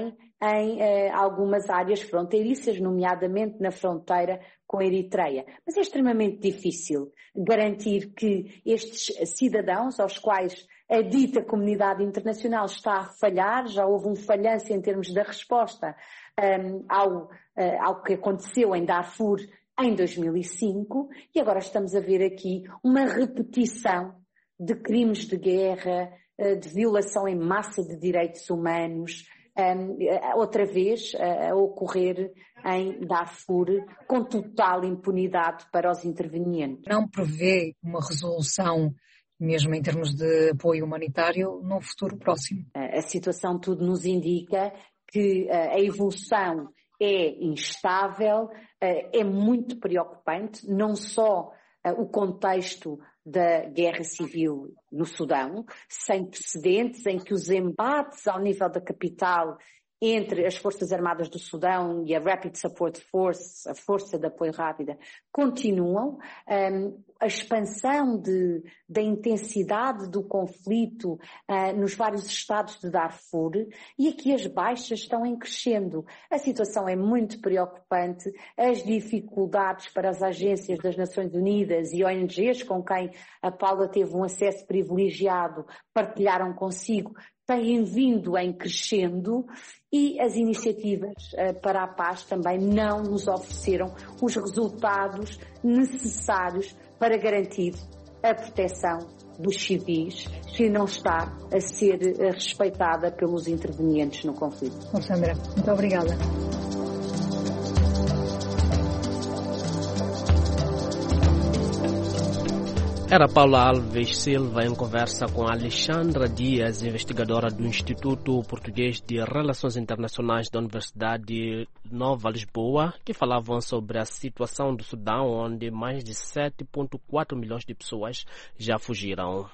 em eh, algumas áreas fronteiriças, nomeadamente na fronteira com a Eritreia. Mas é extremamente difícil garantir que estes cidadãos, aos quais a dita comunidade internacional está a falhar, já houve um falhanço em termos da resposta um, ao, uh, ao que aconteceu em Darfur em dois mil e cinco, e agora estamos a ver aqui uma repetição de crimes de guerra, uh, de violação em massa de direitos humanos, um, outra vez uh, a ocorrer em Darfur, com total impunidade para os intervenientes. Não prevê uma resolução, mesmo em termos de apoio humanitário, no futuro próximo? A situação tudo nos indica que a evolução é instável, é muito preocupante, não só o contexto da guerra civil no Sudão, sem precedentes, em que os embates ao nível da capital entre as Forças Armadas do Sudão e a Rapid Support Force, a Força de Apoio Rápida, continuam. Um, a expansão de, da intensidade do conflito uh, nos vários estados de Darfur, e aqui as baixas estão em crescendo. A situação é muito preocupante, as dificuldades para as agências das Nações Unidas e O N Gs com quem a Paula teve um acesso privilegiado, partilharam consigo, têm vindo em crescendo, e as iniciativas uh, para a paz também não nos ofereceram os resultados necessários para garantir a proteção dos civis, que não está a ser uh, respeitada pelos intervenientes no conflito. Sandra, muito obrigada. Era Paula Alves Silva em conversa com Alexandra Dias, investigadora do Instituto Português de Relações Internacionais da Universidade de Nova Lisboa, que falavam sobre a situação do Sudão, onde mais de sete vírgula quatro milhões de pessoas já fugiram.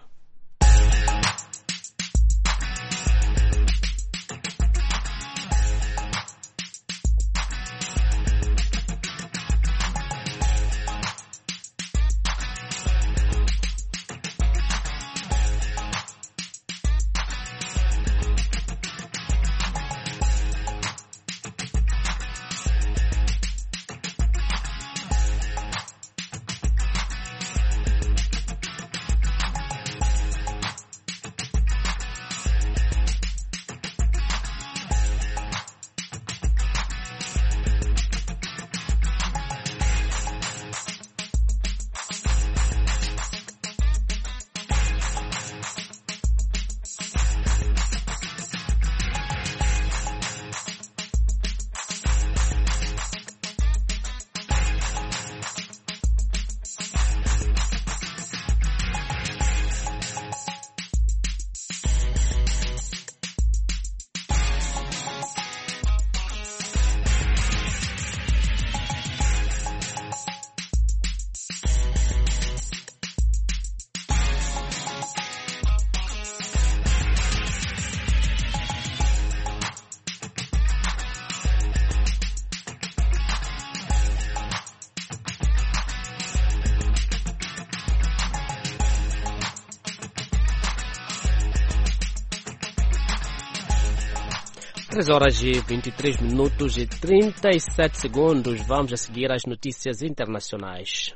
três horas e vinte e três minutos e trinta e sete segundos. Vamos a seguir as notícias internacionais.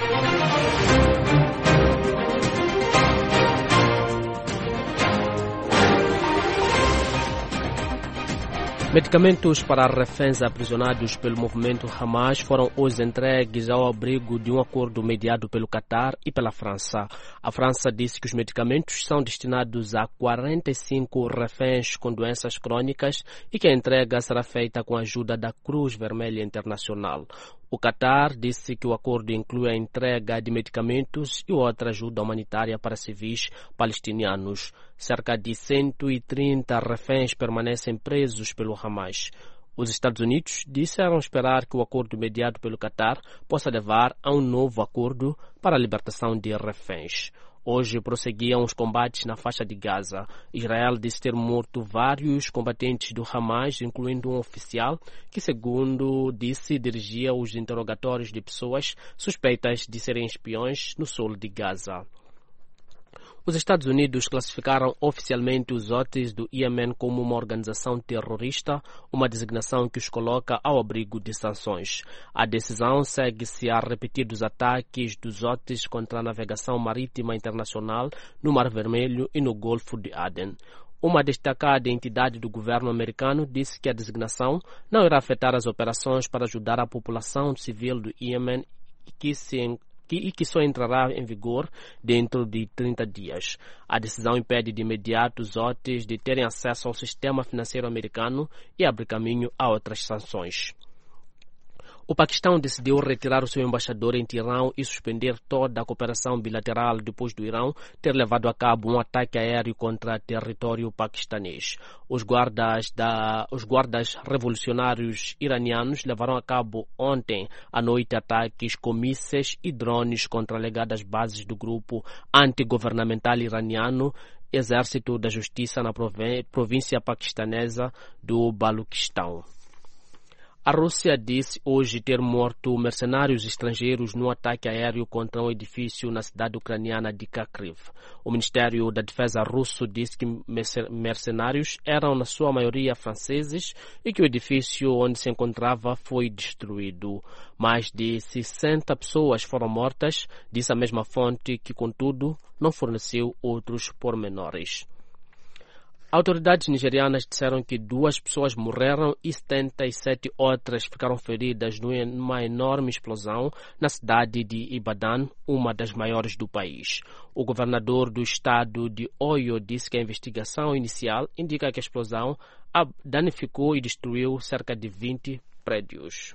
Medicamentos para reféns aprisionados pelo movimento Hamas foram hoje entregues ao abrigo de um acordo mediado pelo Qatar e pela França. A França disse que os medicamentos são destinados a quarenta e cinco reféns com doenças crônicas e que a entrega será feita com a ajuda da Cruz Vermelha Internacional. O Qatar disse que o acordo inclui a entrega de medicamentos e outra ajuda humanitária para civis palestinianos. Cerca de cento e trinta reféns permanecem presos pelo Hamas. Os Estados Unidos disseram esperar que o acordo mediado pelo Qatar possa levar a um novo acordo para a libertação de reféns. Hoje prosseguiam os combates na faixa de Gaza. Israel disse ter morto vários combatentes do Hamas, incluindo um oficial que, segundo disse, dirigia os interrogatórios de pessoas suspeitas de serem espiões no sul de Gaza. Os Estados Unidos classificaram oficialmente os Houthis do Iêmen como uma organização terrorista, uma designação que os coloca ao abrigo de sanções. A decisão segue-se a repetidos ataques dos Houthis contra a navegação marítima internacional no Mar Vermelho e no Golfo de Aden. Uma destacada entidade do governo americano disse que a designação não irá afetar as operações para ajudar a população civil do Iêmen que se e que só entrará em vigor dentro de trinta dias. A decisão impede de imediato os Houthis de terem acesso ao sistema financeiro americano e abre caminho a outras sanções. O Paquistão decidiu retirar o seu embaixador em Teherão e suspender toda a cooperação bilateral depois do Irão ter levado a cabo um ataque aéreo contra território paquistanês. Os guardas, da, os guardas revolucionários iranianos levaram a cabo ontem à noite ataques com mísseis e drones contra alegadas bases do grupo antigovernamental iraniano Exército da Justiça na província paquistanesa do Baluquistão. A Rússia disse hoje ter morto mercenários estrangeiros num ataque aéreo contra um edifício na cidade ucraniana de Kharkiv. O Ministério da Defesa russo disse que mercenários eram na sua maioria franceses e que o edifício onde se encontrava foi destruído. Mais de sessenta pessoas foram mortas, disse a mesma fonte que, contudo, não forneceu outros pormenores. Autoridades nigerianas disseram que duas pessoas morreram e setenta e sete outras ficaram feridas numa enorme explosão na cidade de Ibadan, uma das maiores do país. O governador do estado de Oyo disse que a investigação inicial indica que a explosão danificou e destruiu cerca de vinte prédios.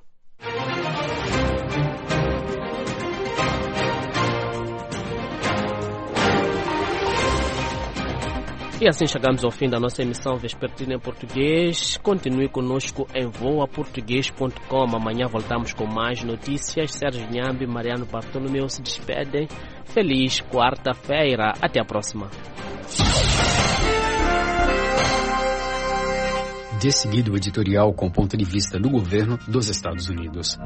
E assim chegamos ao fim da nossa emissão vespertina em português. Continue conosco em voa português ponto com. Amanhã voltamos com mais notícias. Sérgio Nhambi e Mariano Bartolomeu se despedem. Feliz quarta-feira. Até a próxima. De seguida, o editorial com o ponto de vista do governo dos Estados Unidos.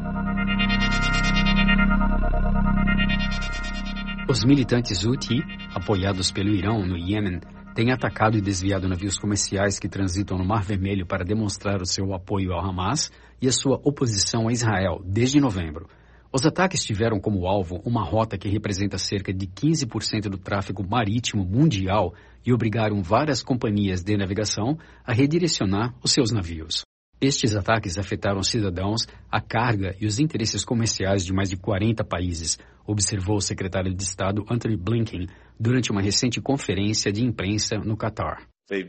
Os militantes Houthi, apoiados pelo Irão no Iêmen, têm atacado e desviado navios comerciais que transitam no Mar Vermelho para demonstrar o seu apoio ao Hamas e a sua oposição a Israel desde novembro. Os ataques tiveram como alvo uma rota que representa cerca de quinze por cento do tráfego marítimo mundial e obrigaram várias companhias de navegação a redirecionar os seus navios. Estes ataques afetaram cidadãos, a carga e os interesses comerciais de mais de quarenta países, observou o secretário de Estado Antony Blinken durante uma recente conferência de imprensa no Catar.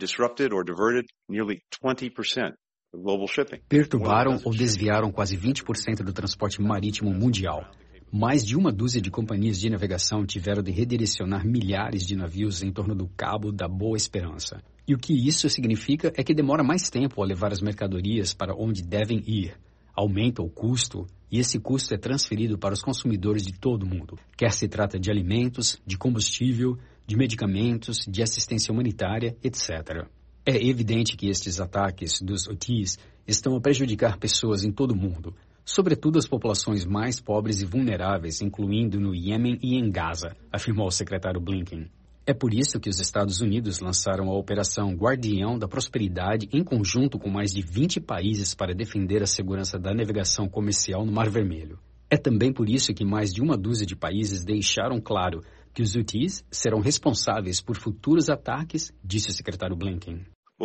Perturbaram ou desviaram quase vinte por cento do transporte marítimo mundial. Mais de uma dúzia de companhias de navegação tiveram de redirecionar milhares de navios em torno do Cabo da Boa Esperança. E o que isso significa é que demora mais tempo a levar as mercadorias para onde devem ir. Aumenta o custo e esse custo é transferido para os consumidores de todo o mundo, quer se trata de alimentos, de combustível, de medicamentos, de assistência humanitária, etcétera. É evidente que estes ataques dos Houthis estão a prejudicar pessoas em todo o mundo, sobretudo as populações mais pobres e vulneráveis, incluindo no Iêmen e em Gaza, afirmou o secretário Blinken. É por isso que os Estados Unidos lançaram a Operação Guardião da Prosperidade em conjunto com mais de vinte países para defender a segurança da navegação comercial no Mar Vermelho. É também por isso que mais de uma dúzia de países deixaram claro que os Houthis serão responsáveis por futuros ataques, disse o secretário Blinken.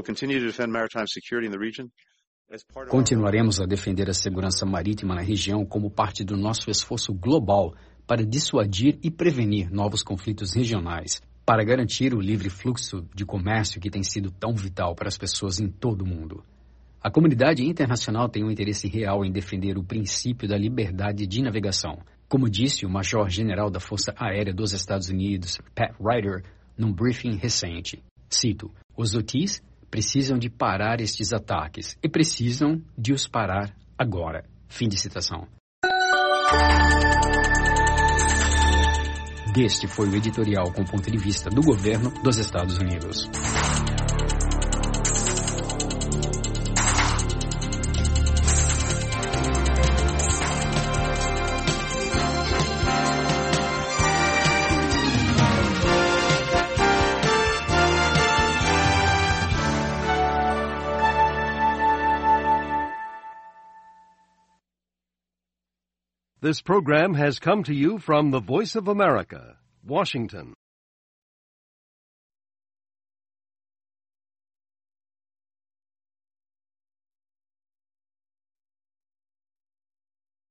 Continuaremos a defender a segurança marítima na região como parte do nosso esforço global para dissuadir e prevenir novos conflitos regionais, para garantir o livre fluxo de comércio que tem sido tão vital para as pessoas em todo o mundo. A comunidade internacional tem um interesse real em defender o princípio da liberdade de navegação, como disse o Major-General da Força Aérea dos Estados Unidos, Pat Ryder, num briefing recente. Cito, os Houthis precisam de parar estes ataques e precisam de os parar agora. Fim de citação. Este foi o editorial com o ponto de vista do governo dos Estados Unidos. This program has come to you from the Voice of America, Washington.